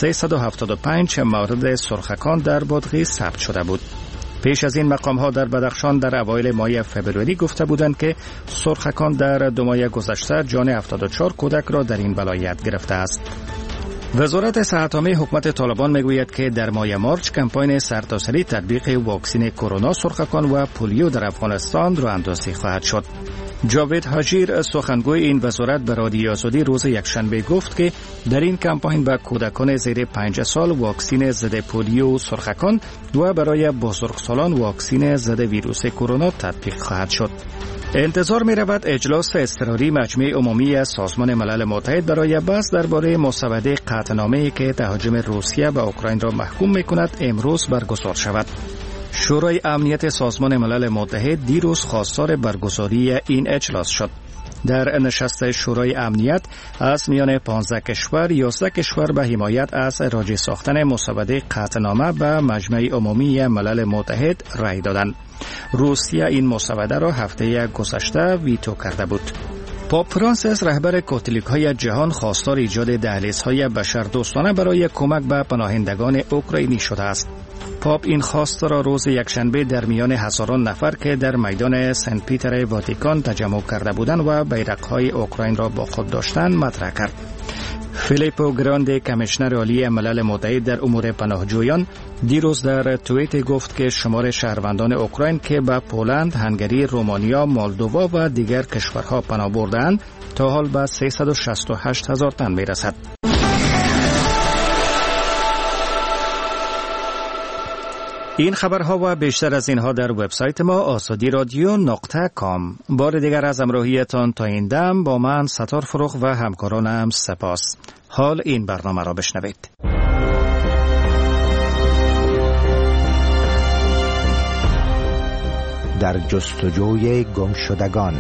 375 مورد سرخکان در بادغیس ثبت شده بود. پیش از این مقام ها در بدخشان در اوایل ماه فبروری گفته بودند که سرخکان در 2 ماه گذشته جان 74 کودک را در این ولایت گرفته است. وزارت صحت عامه حکومت طالبان میگوید که در ماه مارچ کمپاین سرتاسری تطبیق واکسن کرونا، سرخکان و پولیو در افغانستان راه اندازی خواهد شد. جاوید حاجیر سخنگوی این وزارت به رادیو آزادی روز یکشنبه گفت که در این کمپاین به کودکان زیر 5 سال واکسن ضد پولیو و سرخکان و برای بزرگسالان واکسن ضد ویروس کرونا تطبیق خواهد شد. انتظار می رود اجلاس اضطراری مجمع عمومی سازمان ملل متحد برای بحث درباره مسوده قطعنامه‌ای که تهاجم روسیه به اوکراین را محکوم می کند امروز برگزار شود. شورای امنیت سازمان ملل متحد دیروز خواستار برگزاری این اجلاس شد. در نشست شورای امنیت از میان 15 کشور 11 کشور به حمایت از راجع ساختن مسوده قطعنامه به مجمع عمومی ملل متحد رأی دادند. روسیه این مسوده را هفته گذشته ویتو کرده بود. پاپ فرانسیس رهبر کاتولیک‌های جهان خواستار ایجاد دهلیزهای بشردوستانه برای کمک به پناهندگان اوکراینی شده است. پاپ این خواست را روز یکشنبه در میان هزاران نفر که در میدان سنت پیتر واتیکان تجمع کرده بودند و بیرق‌های اوکراین را با خود داشتند مطرح کرد. فیلیپو گراندی کمیشنر عالی ملل متحد در امور پناهجویان دیروز در توییت گفت که شمار شهروندان اوکراین که به پولند، هنگری، رومانیا، مولدووا و دیگر کشورها پناه بردند تا حال به 368,000 تن میرسد. این خبرها و بیشتر از اینها در وبسایت ما azadiradyo.com. بار دیگر از همراهیتان تا این دم با من ستار فروغ و همکارانم سپاس. حال این برنامه را بشنوید. در جستجوی گمشدگان.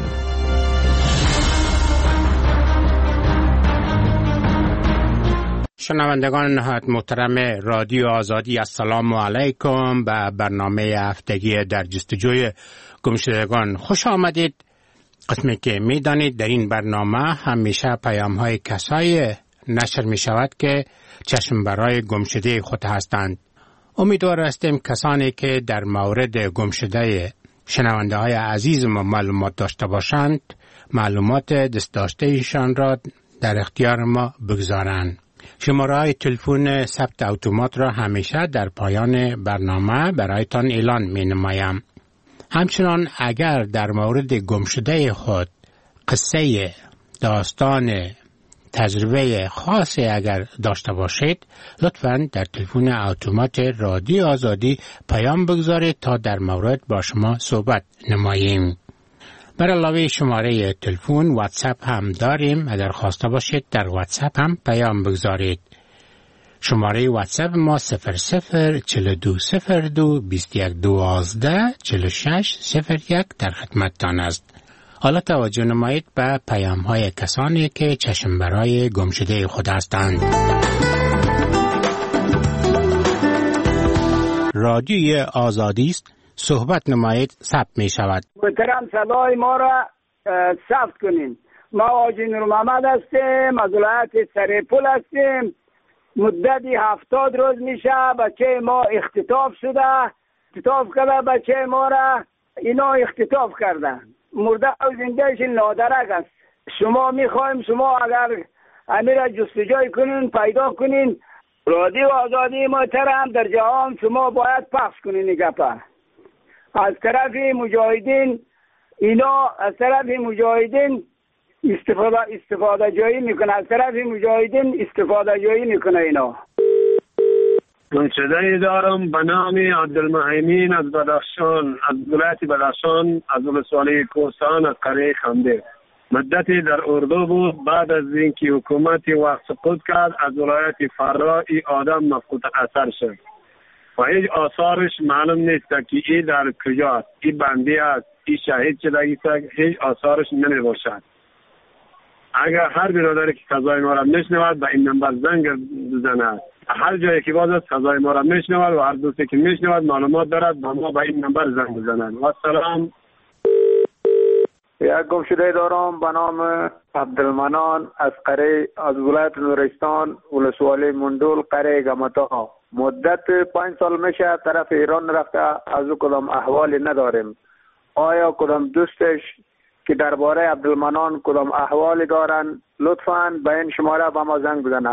شنوندگان نهایت محترم رادیو آزادی، السلام علیکم. به برنامه هفتگی در جستجوی گمشدگان خوش آمدید. قسمی که می دانید در این برنامه همیشه پیام های کسایی نشر می شود که چشم برای گمشده خود هستند. امیدوار هستیم کسانی که در مورد گمشده شنونده های عزیز ما معلومات داشته باشند معلومات دست داشته ایشان را در اختیار ما بگذارند. شماره‌های تلفن ثبت اتومات را همیشه در پایان برنامه برایتان اعلان می‌نمایم. همچنان اگر در مورد گمشده خود قصه، داستان، تجربه خاصی اگر داشته باشید لطفاً در تلفن اتومات رادیو آزادی پیام بگذارید تا در مورد با شما صحبت نماییم. بر علاوه شماره تلفن واتساپ هم داریم. اگر خواسته باشید در واتساپ هم پیام بگذارید. شماره واتساپ ما 00422221124601 در خدمتتان است. حالا توجه نمایید به پیام های کسانی که چشم برای گمشده خود هستند. رادیوی آزادی است. صحبت نمایید ثبت می شود. محترم صدای ما را ثبت کنین. ما حاجی نور محمد هستیم، از ولایت سرپل هستیم. مدتی 70 روز میشه بچه ما اختطاف شده. اختطاف کرده بچه ما را، اینا اختطاف کردن. مرده و زندهش نادرک است. شما میخوایم شما اگر امیر جستجوی کنین، پیدا کنین. رادیو آزادی محترم در جهان شما باید پخش کنین این گپه. از طرف مجاهدین، اینا از طرف مجاهدین استفاده جایی میکنه. از طرف مجاهدین استفاده جایی میکنه اینا. گمشده دارم به نام عبدالمهیمین از بدخشان، از ولایت بدخشان، از ولسوالی کوهستان، از قریه خنده. مدتی در اردو بود. بعد از اینکه حکومت وقت سقوط کرد از ولایت فرا این آدم مفقود اثر شد و هیچ آثارش معلوم نیست که این در کجاست. این بندی است، این شهید شده، هیچ آثارش نمی باشد. اگر هر برادری که صدای ما را میشنود به این نمبر زنگ بزند. هر جایی که باز صدای ما را میشنود و هر دوستی که میشنود معلومات دارد با ما به این نمبر زنگ بزنند. و سلام. یک گمشده دارم به نام عبدالمنان از قریه، از ولایت نورستان، ولسوالی مندول، قریه گمتا. مدت 5 سال میشه طرف ایران رفته، از او کدام احوالی نداریم. آیا کدام دوستش که درباره عبدالمنان کدام احوالی دارن لطفاً به این شماره به ما زنگ بزنه.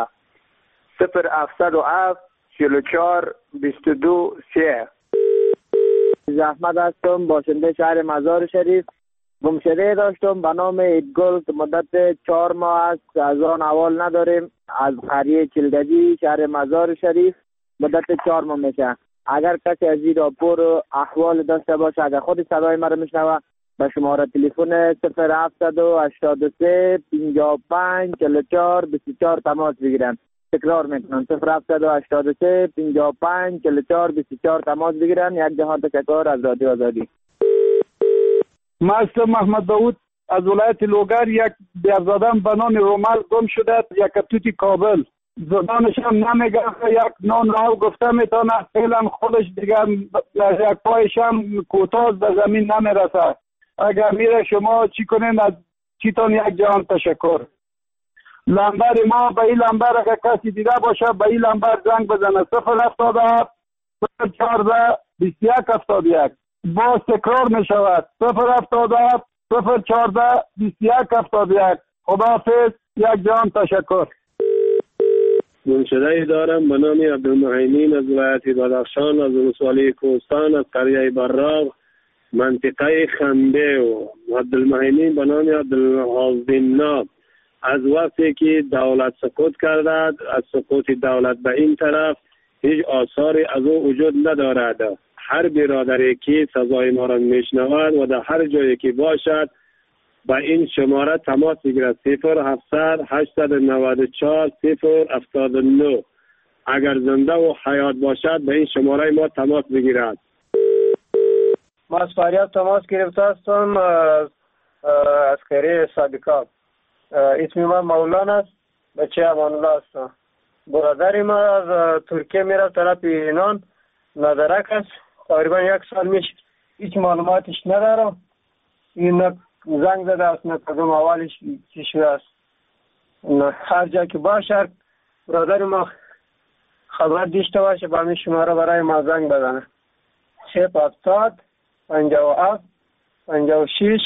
0707 44 22 3. احمد هستم، باشنده شهر مزار شریف. گمشده داشتم به نام ایدگل که مدت 4 ماه است، از آن احوال نداریم. از قریه چلگجی شهر مزار شریف مدت 4 ماه میشه. اگر کسی از این راپور احوال داشته باشه، اگر خود صدای مرا میشنوه، به شماره تلفن 0783 55 44 24 تماس بگیرن. تکرار میکنم 0783 55 44 24 تماس بگیرن. یک جهان تشکر از رادیو آزادی. من محمد داود از ولایت لوگر. یک بیارزادم به نام رومال گم شده، یک کتوتی کابل. زبانش هم نمیگه، یک نان راو گفته میتونه، فعلا خودش دیگه یک پایش هم کوتاه به زمین نمیرسه. اگر میره شما چی کنین؟ از چیتون یک جهان تشکر. لمبر ما به این لمبر اگر کسی دیده باشه به این لمبر زنگ بزنه 077 014 2171. باز تکرار می شود 077 014 2171. خداحافظ، یک جهان تشکر. گمشده دارم به نام عبدالمهیمین از ولایت بدخشان، از ولسوالی کوهستان، از قریه براق، منطقه خنده. و عبدالمهیمین به نام عبدالحافظ. از وقتی که دولت سقوط کرده، از سقوط دولت به این طرف هیچ آثاری از او وجود ندارد. هر برادری که صدای ما را میشنود و در هر جایی که باشد با این شماره تماس بگیرد 0700 894 079. اگر زنده و حیات باشد به این شماره ما تماس بگیرد. ما از فریاد تماس گرفته هستم از قریه صادقات. اسم من مولانا است، بچه امان الله هستم. برادری ما از ترکیه میره طرف ایران، نادرک است. تقریبا 1 سال میشه، هیچ معلوماتش ندارم. این زنگ زده است، نه کدوم اولش چی شده است. هر جا که باشه برادر ما خبر داشته باشه با همین شماره برای ما زنگ بزنه. 070 57 56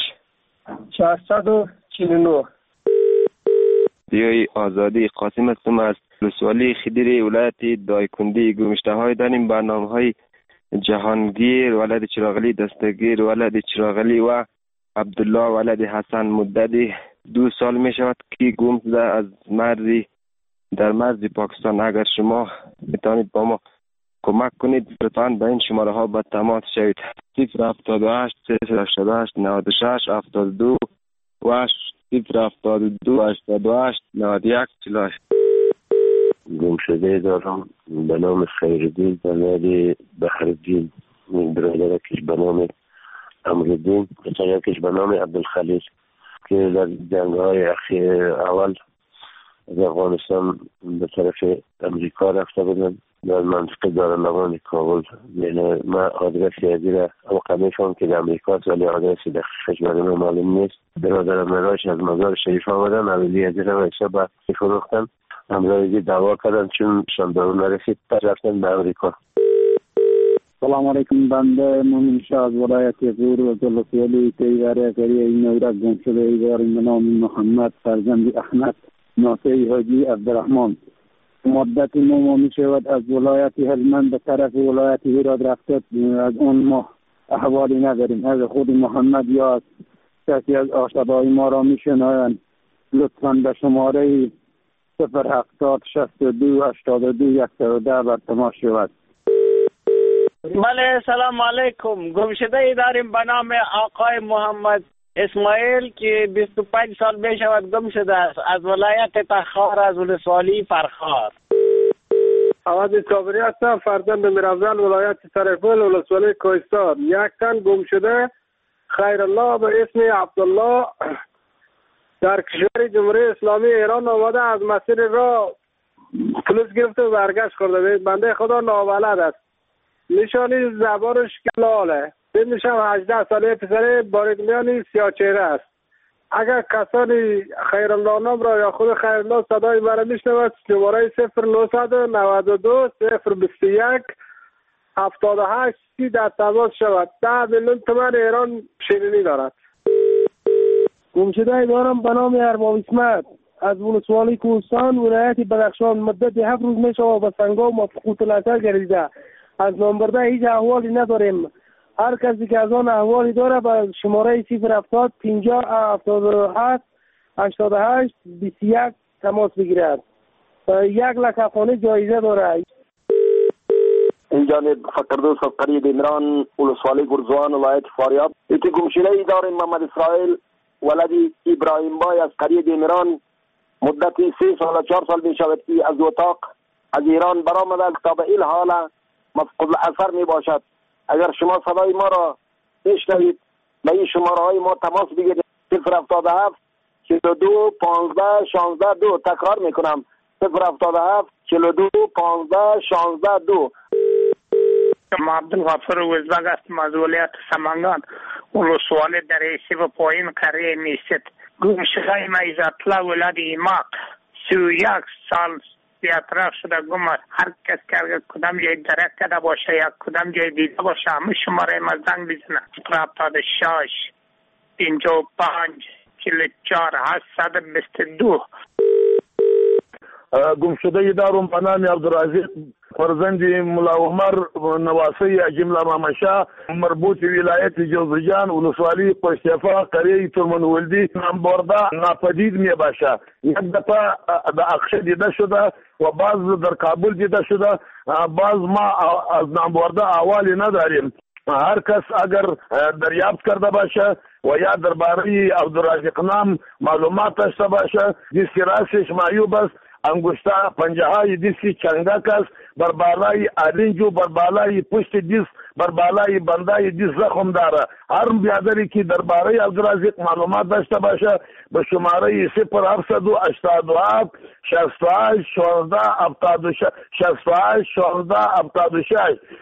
449. دیوی آزادی قاسم هستم از ولسوالی خدیری ولایت دایکندی. گمشته های داریم برنامه های جهانگیر ولد چراغلی، دستگیر ولد چراغلی و عبدالله ولد حسن. مدتی 2 سال می شود که گم شده از مرزی در مرز پاکستان. اگر شما میتونید با ما کمک کنید لطفاً به این شماره ها به تماس شوید. 078 388 96 72 و 072 88 91 48. گمشده دارم به نام خیردین زمیر بحردین، برادر کش به نام امردین، پسر کش به نام عبدالخلیل که در جنگ های اول از افغانستان به طرف امریکا رفته بودن در منطقه دارالمان کابل. یعنی من آدرس یادی را اوقع میفهم که در امریکا است ولی آدرس دقیقش برای من معلوم نیست. برادر مراش از مزار شریف آمدن، اولی یادی را ویسا با فروختن، امرایزی دعوا کردن چون شاندارو نرسید پر رفتن به امریکا. سلام علیکم. بنده مومن شاه از ولایت غور و ولسوالی تیوره کریه این نورک گم شده ایواریم به نام محمد فرزند احمد ناصری حاجی عبدالرحمن. مدت ما می شود از ولایت هلمند به طرف ولایت هرات رفته، از اون ما احوالی نداریم. از خود محمد یا از کسی از آشنای ما را می شنوند لطفاً به شماره 070 62 82 110 بر تماس شود. بله سلام علیکم. گمشده ای داریم به نام آقای محمد اسماعیل که 25 سال می شود گم شده است از ولایت تخار از ولسوالی فرخار. عوض صابری هستم، فرزند میرافزل ولایت سرپل ولسوالی کوهستان. یک تن گم شده خیرالله به اسم عبدالله در کشور جمهوری اسلامی ایران آمده، از مسیر راه پلیس گرفته و برگشت کرده. بنده خدا نابلد است، نشانی زبانش کلاله، سنش هم 18 ساله، پسر باریکمیانی سیاه چهره است. اگر کسانی خیرالله نام را یا خود خیرالله صدای مرا میشنود شماره 0992 021 78 30 در تماس شود. 10 میلیون تومان ایران شیرینی دارد. گمشده دارم به نام ارباب اسمت از ولسوالی کوهستان ولایت بدخشان. مدت 7 روز می شود به سنگام و فقوط الاثر گردیده. از نامبرده هیچ احوالی نداریم. هر کسی که از آن احوالی داره به شماره 070 50 77 88 21 تماس بگیرد. 1 لک افغانی جایزه داره. این جانب فقردوس از قریه دیمران ولسوالی گرزوان ولایت فاریاب. ایتی گمشده ای داریم محمد اسرائیل ولدی ابراهیم بای از قریه دیمران. مدت 3 سال و 4 سال می شود که از اتاق از ایران برآمده تا به این حال مفقود الاثر می باشد. اگر شما صدای ما را میشنوید به این شماره های ما تماس بگیرید. 077 42 15 16 2. تکرار میکنم 077 42 15 16 2. ما عبدالغفور وزبگ هستم از ولایت سمنگان ولسوالی دریسی و پایین قریه میست. گمشده ما ایزاطلا ولاد ایماق 31 سال بیاطراف شده گم است. هر کس که کدام جای درک کرده باشه یا کدام جای دیده باشه همه شماره ما زنگ بزنه. 76 55 44 822. گمشده دارم به نام عبدالعزیز فرزند ملا عمر نواسی جمله مامشا مربوط ولایت جوزجان ولسوالی پشتفا قریه ترمن ولدی نامبرده ناپدید می باشه. یک دفعه در اقشه دیده شده و بعض در کابل دیده شده، بعض ما از نامبرده احوالی نداریم. هر کس اگر دریافت کرده باشه و یا درباره عبدالرازق نام معلومات داشته باشه، دیسکی راستش معیوب است، انگشته پنجه های دیسکی چنگک است، بر بالای آرنجو بر بالای پشت دیس بر بالای بندای دیس زخم داره. هر بیادری که درباره عبدالرازق معلومات داشته باشه به شماره 0787 68 16 76 68 16 76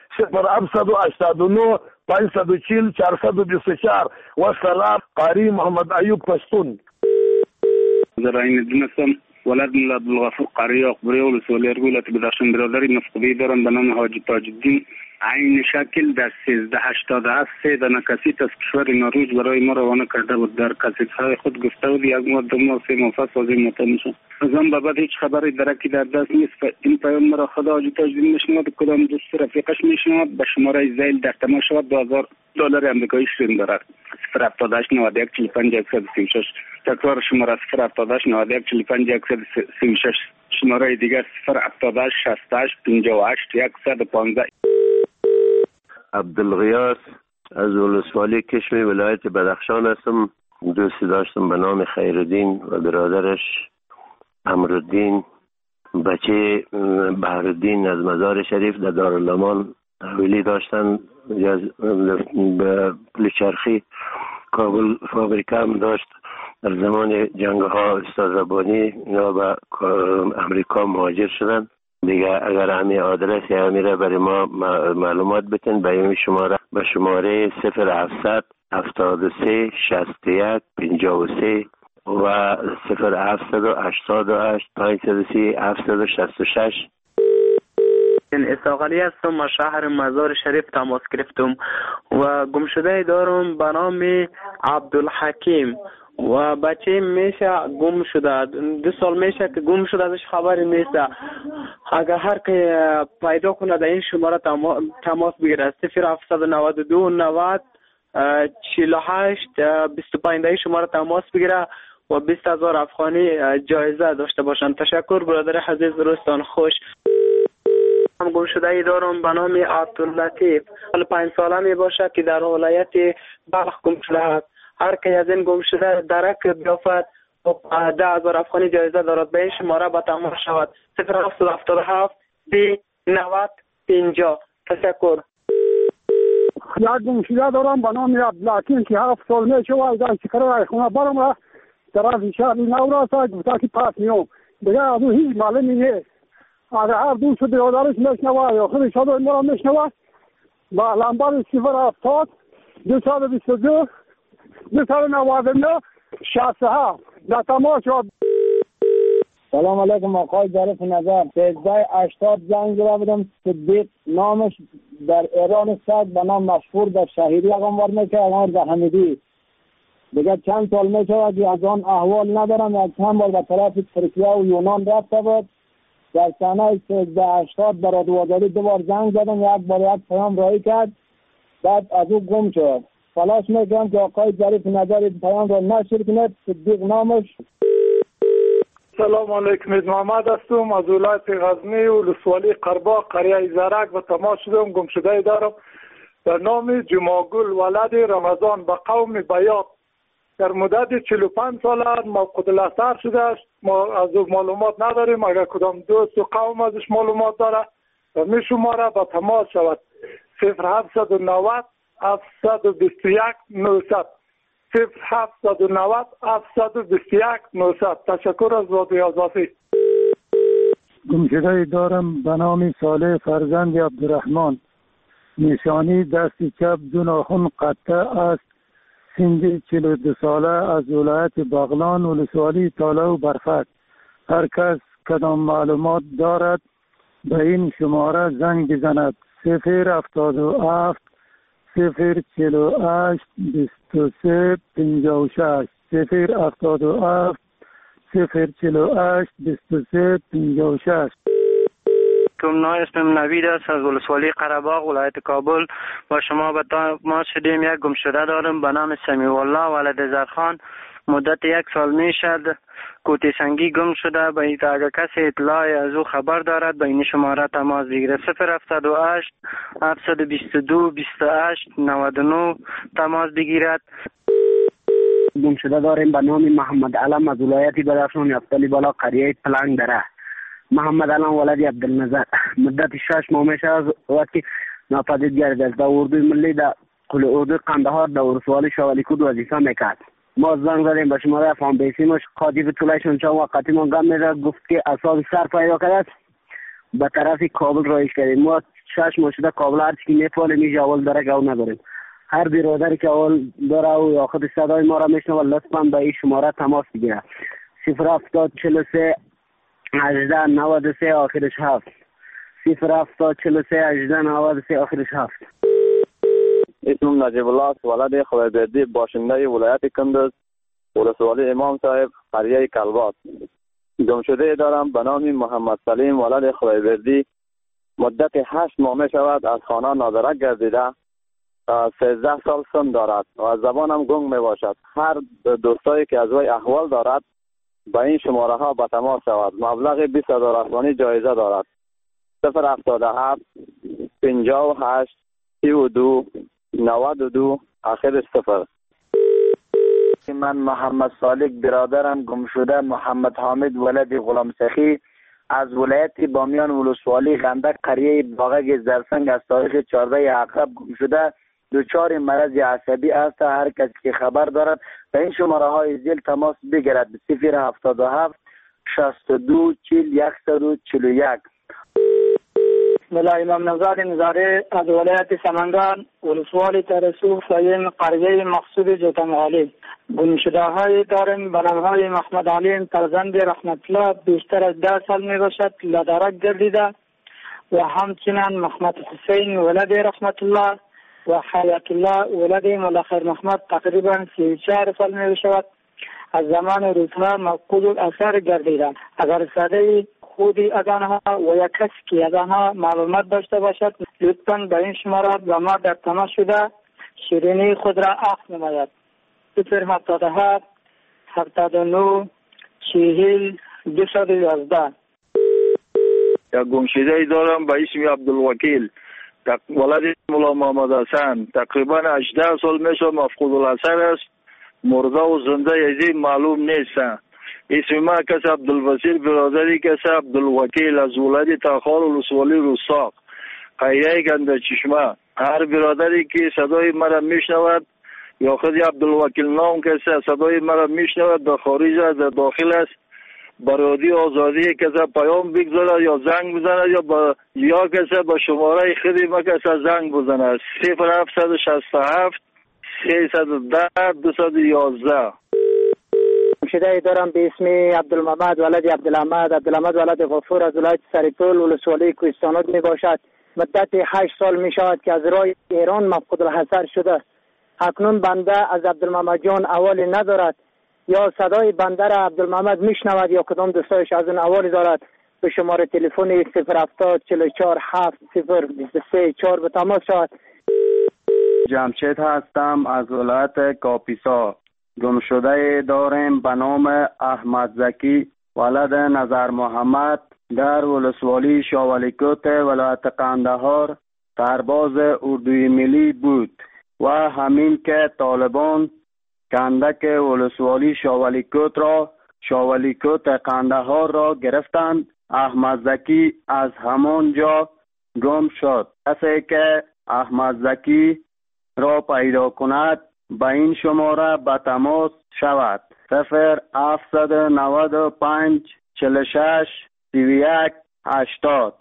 0789 540 424. و سلام. قاری محمد ایوب پشتون. زراعین دونستم ولد ملا عبدالغفور قاری اقبری ولسوالی ولایت بدخشان. برادری نفقدی دارم به نام حاجی تاج الدین. عین شکل در 1387 3 دانه کسیت از کشور نروژ برای ما روانه کرده بود. در کسیت‌های خود گفته بود 1 ماه 2 ماه 3 ماه سازی متنشم. از آن به بعد هیچ خبری درکی در دست نیست. این پیام مرا خدا حاجی تاج الدین میشنود، کدام دوست رفیقش میشنود. به شماره زیل در تماس شود $2000 آمریکایی شیرین دارد. 078 91 45 136. تکرار شماره 078 91 45 136. شماره دیگر 078 68 58 115. عبدالغیاث از ولسوالی کشمی ولایت بدخشان هستم. دوستی داشتم به نام خیرالدین و برادرش امرالدین، بچه بهرالدین از مزار شریف در دارالامان حویلی داشتن. به پلچرخی کابل فابریکه هم داشت. در زمان جنگ ها استاد ربانی یا به امریکا مهاجر شدن. دیگه اگر همین آدرس یا همیره برای ما معلومات بتین به این شماره، به شماره 0700 73 61 53 و 0788 530 766. اساقلی هستم، از شهر مزار شریف تماس گرفتم و گمشده دارم به نام عبدالحکیم و بچه میشه گم شده. 2 سال میشه که گم شده، ازش خبری نیست. اگر هر که پیدا کنه در این شماره تماس بگیره. 0792 90 48 25 در این شماره تماس بگیره و 20,000 افغانی جایزه داشته باشند. تشکر برادر عزیز، روزتان خوش. هم گم شده ای دارم به نام عبداللطیف، 5 ساله می باشه که در ولایت بلخ گم شده است. هر که از این گم شده درک بیافت و 10,000 افغانی جایزه دارد. به این شماره به تماس شود. 0777 30 90 50. تشکر. یک گم شده دارم به نام عبدالحکیم که 7 سال می شود از شکر خونه برم و طرف شهر نو را گفته که پس میام. دیگه از او هیچ معلومی نیست. اگر هر دوست برادرش میشنوه یا خودش صدای ما را میشنوه با لمبر 070 222 299 67 در تماس شد. سلام علیکم آقای ظریف نظر. 1380 زنگ زده بودم. صدیق نامش در ایران است، به نام مشهور در شهیدی اقامت میکنه، اقامت در حمیدی. دیگه چند سال میشود که از آن احوال ندارم. از چند بار به طرف ترکیه و یونان رفته بود. در سنه 1380 برای دوازاری 2 بار زنگ زدم، یک بار یک پیام رایی کرد، بعد از او گم شد. خلاص میگم که آقای ظریف نظر پیام را نشر کنید. صدیق نامش. سلام علیکم، محمد هستم از ولایت غزنی و ولسوالی قرباق قریه زرک و تماس شدم. گم شده دارم به نام جماگل ولد رمضان به قوم بیات. در مدت 45 سال موقوت الاثر شده است. ما از او معلومات نداریم. اگر کدام دوست و قوم ازش معلومات داره و می شماره با تماس شود. 0790 721 900 0790 721 900. تشکر از رادیو آزادی. گمشده دارم به نام صالح فرزند عبدالرحمن، نشانی دست چپ 2 ناخن قطع است، سن 42 ساله، از ولایت بغلان ولسوالی تاله و برفک. هر کس کدام معلومات دارد به این شماره زنگ بزند. 077 048 23 56 077 048 23 56. اسمم نوید است از ولسوالی قره‌باغ ولایت کابل. با شما به تماس شدیم. یک گمشده دارم به نام سمیع الله ولد زرخان. مدت 1 سال می شد کوتی سنگی گم شده. به این اگر کسی اطلاع از او خبر دارد به این شماره تماس بگیره. 078 722 28 99 تماس بگیرد. گمشده داریم به نام محمد علم از ولایت بدخشان یفتلی بالا قریه پلنگ دره. محمد علم ولد عبدالنظر. مدت 6 ماه میشه از وقتی ناپدید گردید. در اردوی ملی در قل اردوی قندهار در ولسوالی شوالی کود وظیفه میکرد. ما زنگ زدیم به شماره افغان بیسیمش قاطی طولشون چون وقتی ما گم میده گفت که اصاب سر پیدا کرد به طرف کابل رایش کردیم. ما 6 ماه شده کابل هر چی میفعله میشه اول داره گو نداریم. هر برادری که اول داره و یا خود صدای ما را میشنوه لطفا به این شماره تماس بگیره. 070 43 18 93 آخرش 7 070 43 18 93 آخرش 7. اسمم نجیب الله ولد خویبردی باشنده ولایت کندز ولسوالی امام صاحب قریه کلبات. گمشده دارم به نام محمد سلیم ولد خویبردی. مدت 8 ماه می شود از خانه نادرک گردیده. 13 سال سن دارد و زبان هم گنگ می باشد. هر دوستایی که از وی احوال دارد با این شماره ها به تماس شود. مبلغ 20,000 افغانی جایزه دارد. 077 58 32 92 آخر 0. من محمد صالح برادرم گم شده محمد حامد ولد غلام سخی از ولایت بامیان ولسوالی خندق قریه باغک زرسنگ از تاریخ 14 عقرب گم شده دچار مرض عصبی است. هر کسی که خبر دارد به این شماره های زیر تماس بگیرد. 077 62 40 141. ملا امام نژاد نظاری از ولایت سمنگان ولسوالی ترسو سیم قریه مقصود جوتنغالی گم شده های داریم. به نام های محمد علی فرزند رحمت الله بیشتر از 10 سال می باشد لدرک گردیده و همچنین محمد حسین ولد رحمت الله و حیات الله ولد ملخیر محمد تقریبا 34 سال می باشد. از زمان روزها مفقود الاثر گردیده. اگر صدای خودی از آنها و یک کسی که از آنها معلومات داشته باشد لطفاً به این شماره با ما در تماس شده شیرینی خود را عفو نماید. 077 79 40 211. یک گمشده ای دارم به اسم عبدالوکیل ولد مولا محمد حسن تقریبا 18 سال میشه مفقود الاثر است. مرده و زنده یزی معلوم نیست. اسم ما کس عبدالوسیل برادری کس عبدالوکیل از ولایت تخار ولسوالی روساق قریه گنده چشمه. هر برادری که صدای مرا میشنود یا خود عبدالوکیل نام کسی صدای مرا میشنود در خارج است در داخل است برادی آزادی کسی پیام بگذارد یا زنگ بزند یا کسی با شماره خودی ما کسی زنگ بزند. 0767 310 211. شده دارم به اسم عبدالمحمد ولد عبدالحمد ولد غفور از ولایت سریپول ولسوالی کوهستانات می باشد. مدت 8 سال می شود که از راه ایران مفقود الحضر شده. اکنون بنده از عبدالمحمد جان احوالی ندارد یا صدای بنده را عبدالمحمد می شنود یا کدام دوستایش از اون احوالی دارد. به شماره تلفن 070 44 7 0 23 4 به تماس شود. جمشید هستم از ولایت کاپیسا. گم شده داریم به نام احمد زکی ولد نظر محمد در ولسوالی شاولیکوت ولایت قندهار سرباز اردوی ملی بود و همین که طالبان کندک ولسوالی شاولیکوت قندهار را گرفتند احمد زکی از همان جا گم شد. کسی که احمد زکی را پیدا کند به این شماره به تماس شود. 0795 46 31 80.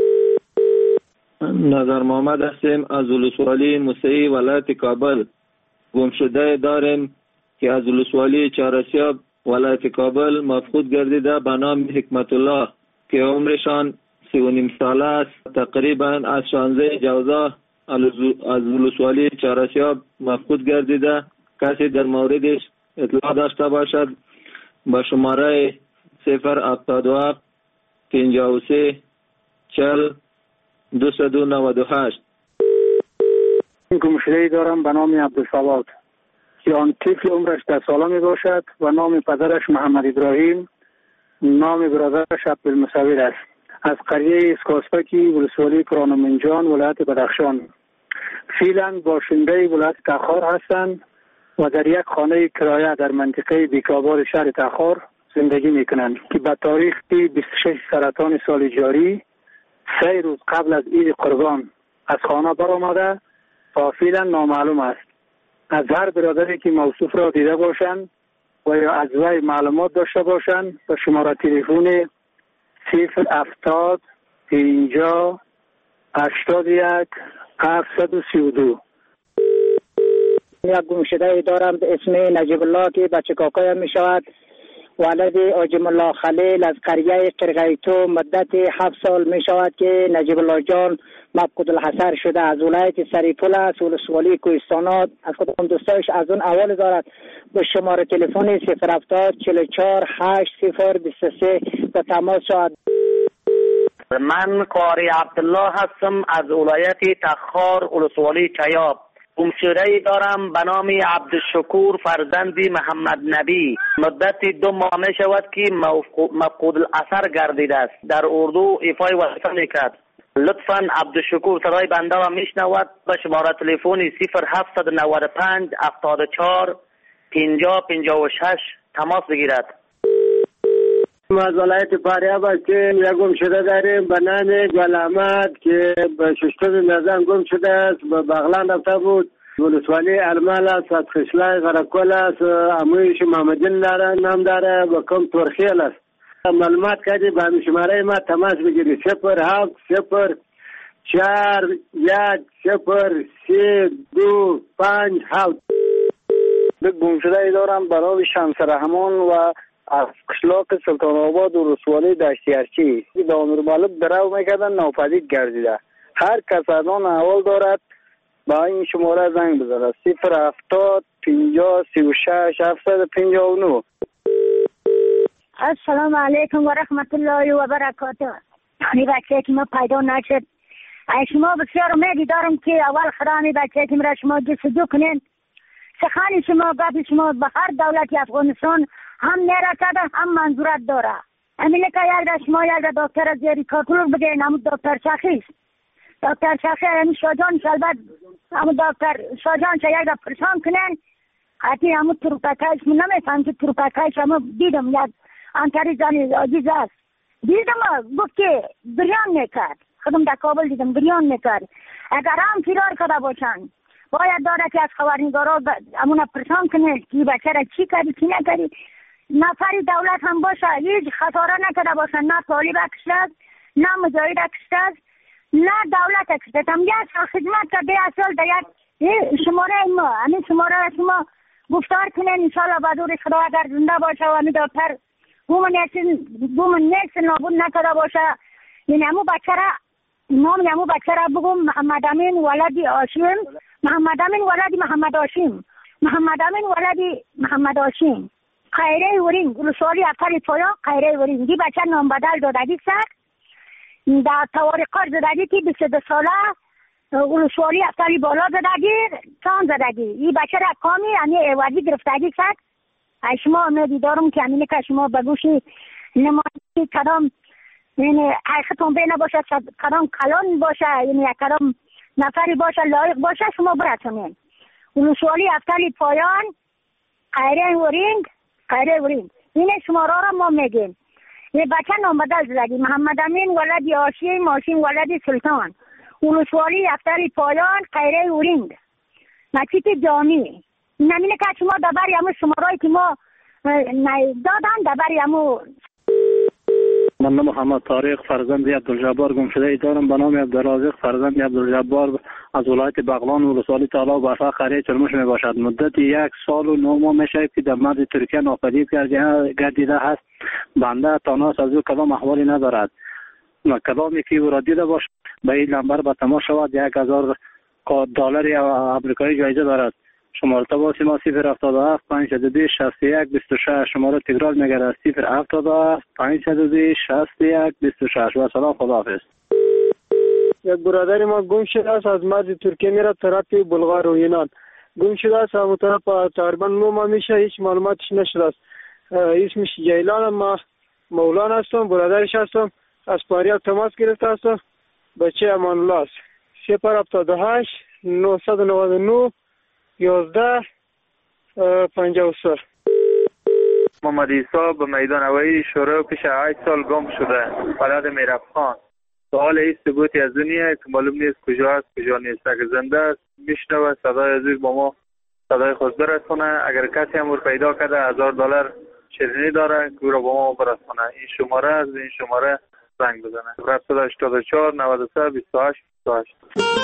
نظر محمد هستیم از ولسوالی موسعی ولایت کابل. گم شده داریم که از ولسوالی چهارسیاب ولایت کابل مفقود گردیده به نام حکمت الله که عمرشان 3.5 ساله است. تقریبا از 16 جوزا از ولسوالی چهارسیاب مفقود گردیده. کسی در موردش اطلاع داشته باشد با شماره 077 53 40 298. گمشده‌ای دارم به نام عبدالصواد که آن طفل عمرش 10 ساله می باشد و نام پدرش محمد ابراهیم، نام برادرش عبدالمصور است. از قریه اسکاسپکی ولسوالی کرانمنجان ولایت بدخشان. فعلا باشنده ولایت تخار هستند و در یک خانه کرایه در منطقه بیکابار شهر تخار زندگی میکنند که به تاریخ 26 سرطان سال جاری 3 روز قبل از عید قربان از خانه برآمده و فعلا نامعلوم است. از هر برادری که موصوف را دیده باشند و یا از وی معلومات داشته باشند به شماره تلفن 070 50 81 732. یک گمشده دارم به اسم نجیب الله که بچه کاکایم می شود. ولد آجم الله خلیل از قریه قرقیتو مدت 7 سال می شود که نجیب الله جان مفقود الحضر شده. از ولایت سریپول است ولسوالی کوهستانات. از کدام دوستایش از اون احوال دارد به شماره تلفن 070 44 8 0 23 به تماس شود. من قاری عبدالله هستم از ولایت تخار ولسوالی چیاب. گمشده‌ای دارم به نام عبدالشکور فرزند محمد نبی. مدت 2 ماه می شود که مفقود الاثر گردیده است. در اردو ایفای وظیفه میکرد. لطفاً عبدالشکور صدای بنده را میشنود. به شماره تلفن 0795 74 50 56 تماس بگیرد. ما از ولایت فاریاب هستیم. یک گمشده داریم به نام گل احمد که به 6 نظام گم شده است. به بغلان رفته بود. ولسوالی ارمال است، از خشلای غرقل است، امویش محمدین داره، نام داره و کم ترخیل است. معلومات کردی به همین شماره ما تماس بگیری 07 0 4 1 0 3 2 5 7. به گمشده ای دارم برای شمس رحمان و از قشلاق سلطان آباد و رسوالی دشتیارچی به امیر مالک درو میکردن ناپدید گردیده. هر کس از آن احوال دارد با این شماره زنگ بزنه 070 50 36 759. السلام علیکم و رحمت الله و برکاته. این بچه که ما پیدا نشد، شما بسیار امیدی دارم که اول خرامی بچه که مرا شما جستجو کنین. سخنی شما گفت شما به هر دولتی افغانستان هم نرسده هم منظورت داره. همینه که یک شما یک دکتر زیری کاتلور بگین، همون دکتر شخیص دکتر شخیص همون شاجان شلبت همون دکتر شاجان شا یک پرسان کنین. حتی همون تروپکایش من نمیفهم که تروپکایش همون دیدم یک انتری زنی عزیز است. دیدم گفت که بریان میکرد. خودم در کابل دیدم بریان میکرد. اگر هم فرار کرده باشن باید داره که از خبرنگارا همون پرسان کنه که بچه را چی کردی چی نکردی. نفری دولت هم باشه هیچ خساره نکرده باشه، نه طالب کشته است نه مجاهد کشته است نه دولت کشته است. هم یک سال خدمت کرده، 1 سال در یک شماره ما همین شماره را شما گفتار کنین انشاءالله بدور خدا اگر زنده باشه و همین دکتر بوم نیست نابود نکرده باشه. یعنی همون بچه را نام همون بچه را بگم محمد امین ولدی هاشم، محمد امین ولدی محمد هاشم، محمد امین ولدی محمد هاشم، خیره ورین رسوالی افتر پایا خیره ورین. دی بچه نام بدل دادگی سر در توارقار زدگی که 22 ساله رسوالی افتری بالا زدگی چان زدگی. این بچه را کامی یعنی ایوازی گرفتگی سر. شما امیدی دارم که همینه که شما بگوشی نمایی کدام یعنی حقیقتون بینه باشه، کدام کلان باشه، یعنی کدام نفری باشه لایق باشه شما برسونین. رسوالی افتری پایان خیره ورین خیره ورین. این شماره را ما میگیم. یه بچه نام بدل زدگی محمد امین ولدی هاشم، هاشم ولدی سلطان، رسوالی افتری پایان خیره ورین مچیت جامی. نمینه که شما دبری همون شمارهایی که ما دادن دبری همون. من محمد طارق فرزند عبدالجبار گمشده ای دارم به نام عبدالرازق فرزند عبدالجبار از ولایت بغلان و رسوالی طلا و برفا قریه چرموش می باشد. مدت 1 سال و 9 ماه می شود که در مرز ترکیه ناپدید گردیده است. بنده تاناس از او کدام احوالی ندارد. کدامی که او را دیده باشد به این نمبر به تماس شود. 1000 دلار آمریکایی جایزه دارد. شماره تماس ما 077 520 61 26. شماره تکرار میگرد 077 520 61 26. و سلام، خداحافظ. یک برادر ما گم شده است، از مرز ترکیه میره طرف بلغار و یونان. گم شده است، همون طرف تقریبا 9 ماه میشه، هیچ معلوماتش نشده است. اسمش جیلان، ما مولانا هستم، برادرش هستم. از فاریاب تماس گرفته هستم. بچه امان الله است. 078 999 11 53. محمد عیسی به میدان هوایی شروع پیش 8 سال گم شده. بلد میرفخان. سوال این ثبوتی از دنیا که معلوم نیست کجا است کجا نیست. اگر زنده است میشنوه صدای عزیز با ما صدای خود برسونه. اگر کسی هم پیدا کرده 1000 دلار شیرینی داره که او را با ما برسونه. این شماره از این شماره زنگ بزنه. 784 93 28 28.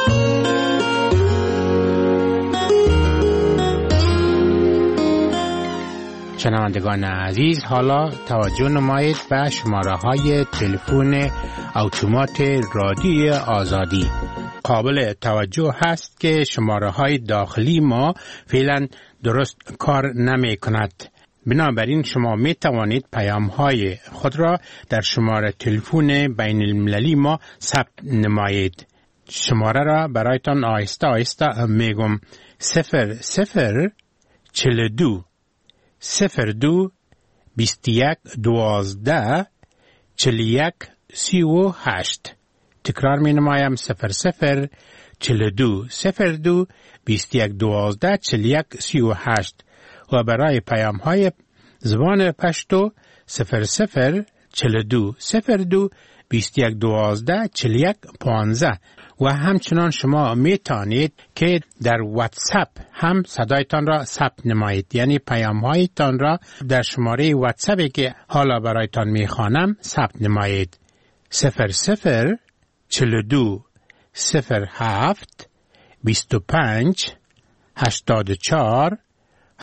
شنوندگان عزیز، حالا توجه نمایید به شماره های تلفن اتومات رادیوی آزادی. قابل توجه هست که شماره های داخلی ما فعلا درست کار نمی کند. بنابراین شما می توانید پیام های خود را در شماره تلفن بین المللی ما ثبت نمایید. شماره را برایتان آهسته آهسته میگم 00 42 02 21 12 41 38. تکرار می نمایم 00 42 02 21 12 41 38 و برای پیام های زبان پشتو 00 42 02 21 12 41 15 و همچنان شما می توانید که در واتساپ هم صدایتان را ثبت نمایید، یعنی پیام هایتان را در شماره واتساپی که حالا برایتان می خوانم ثبت نمایید 00 42 07 25 84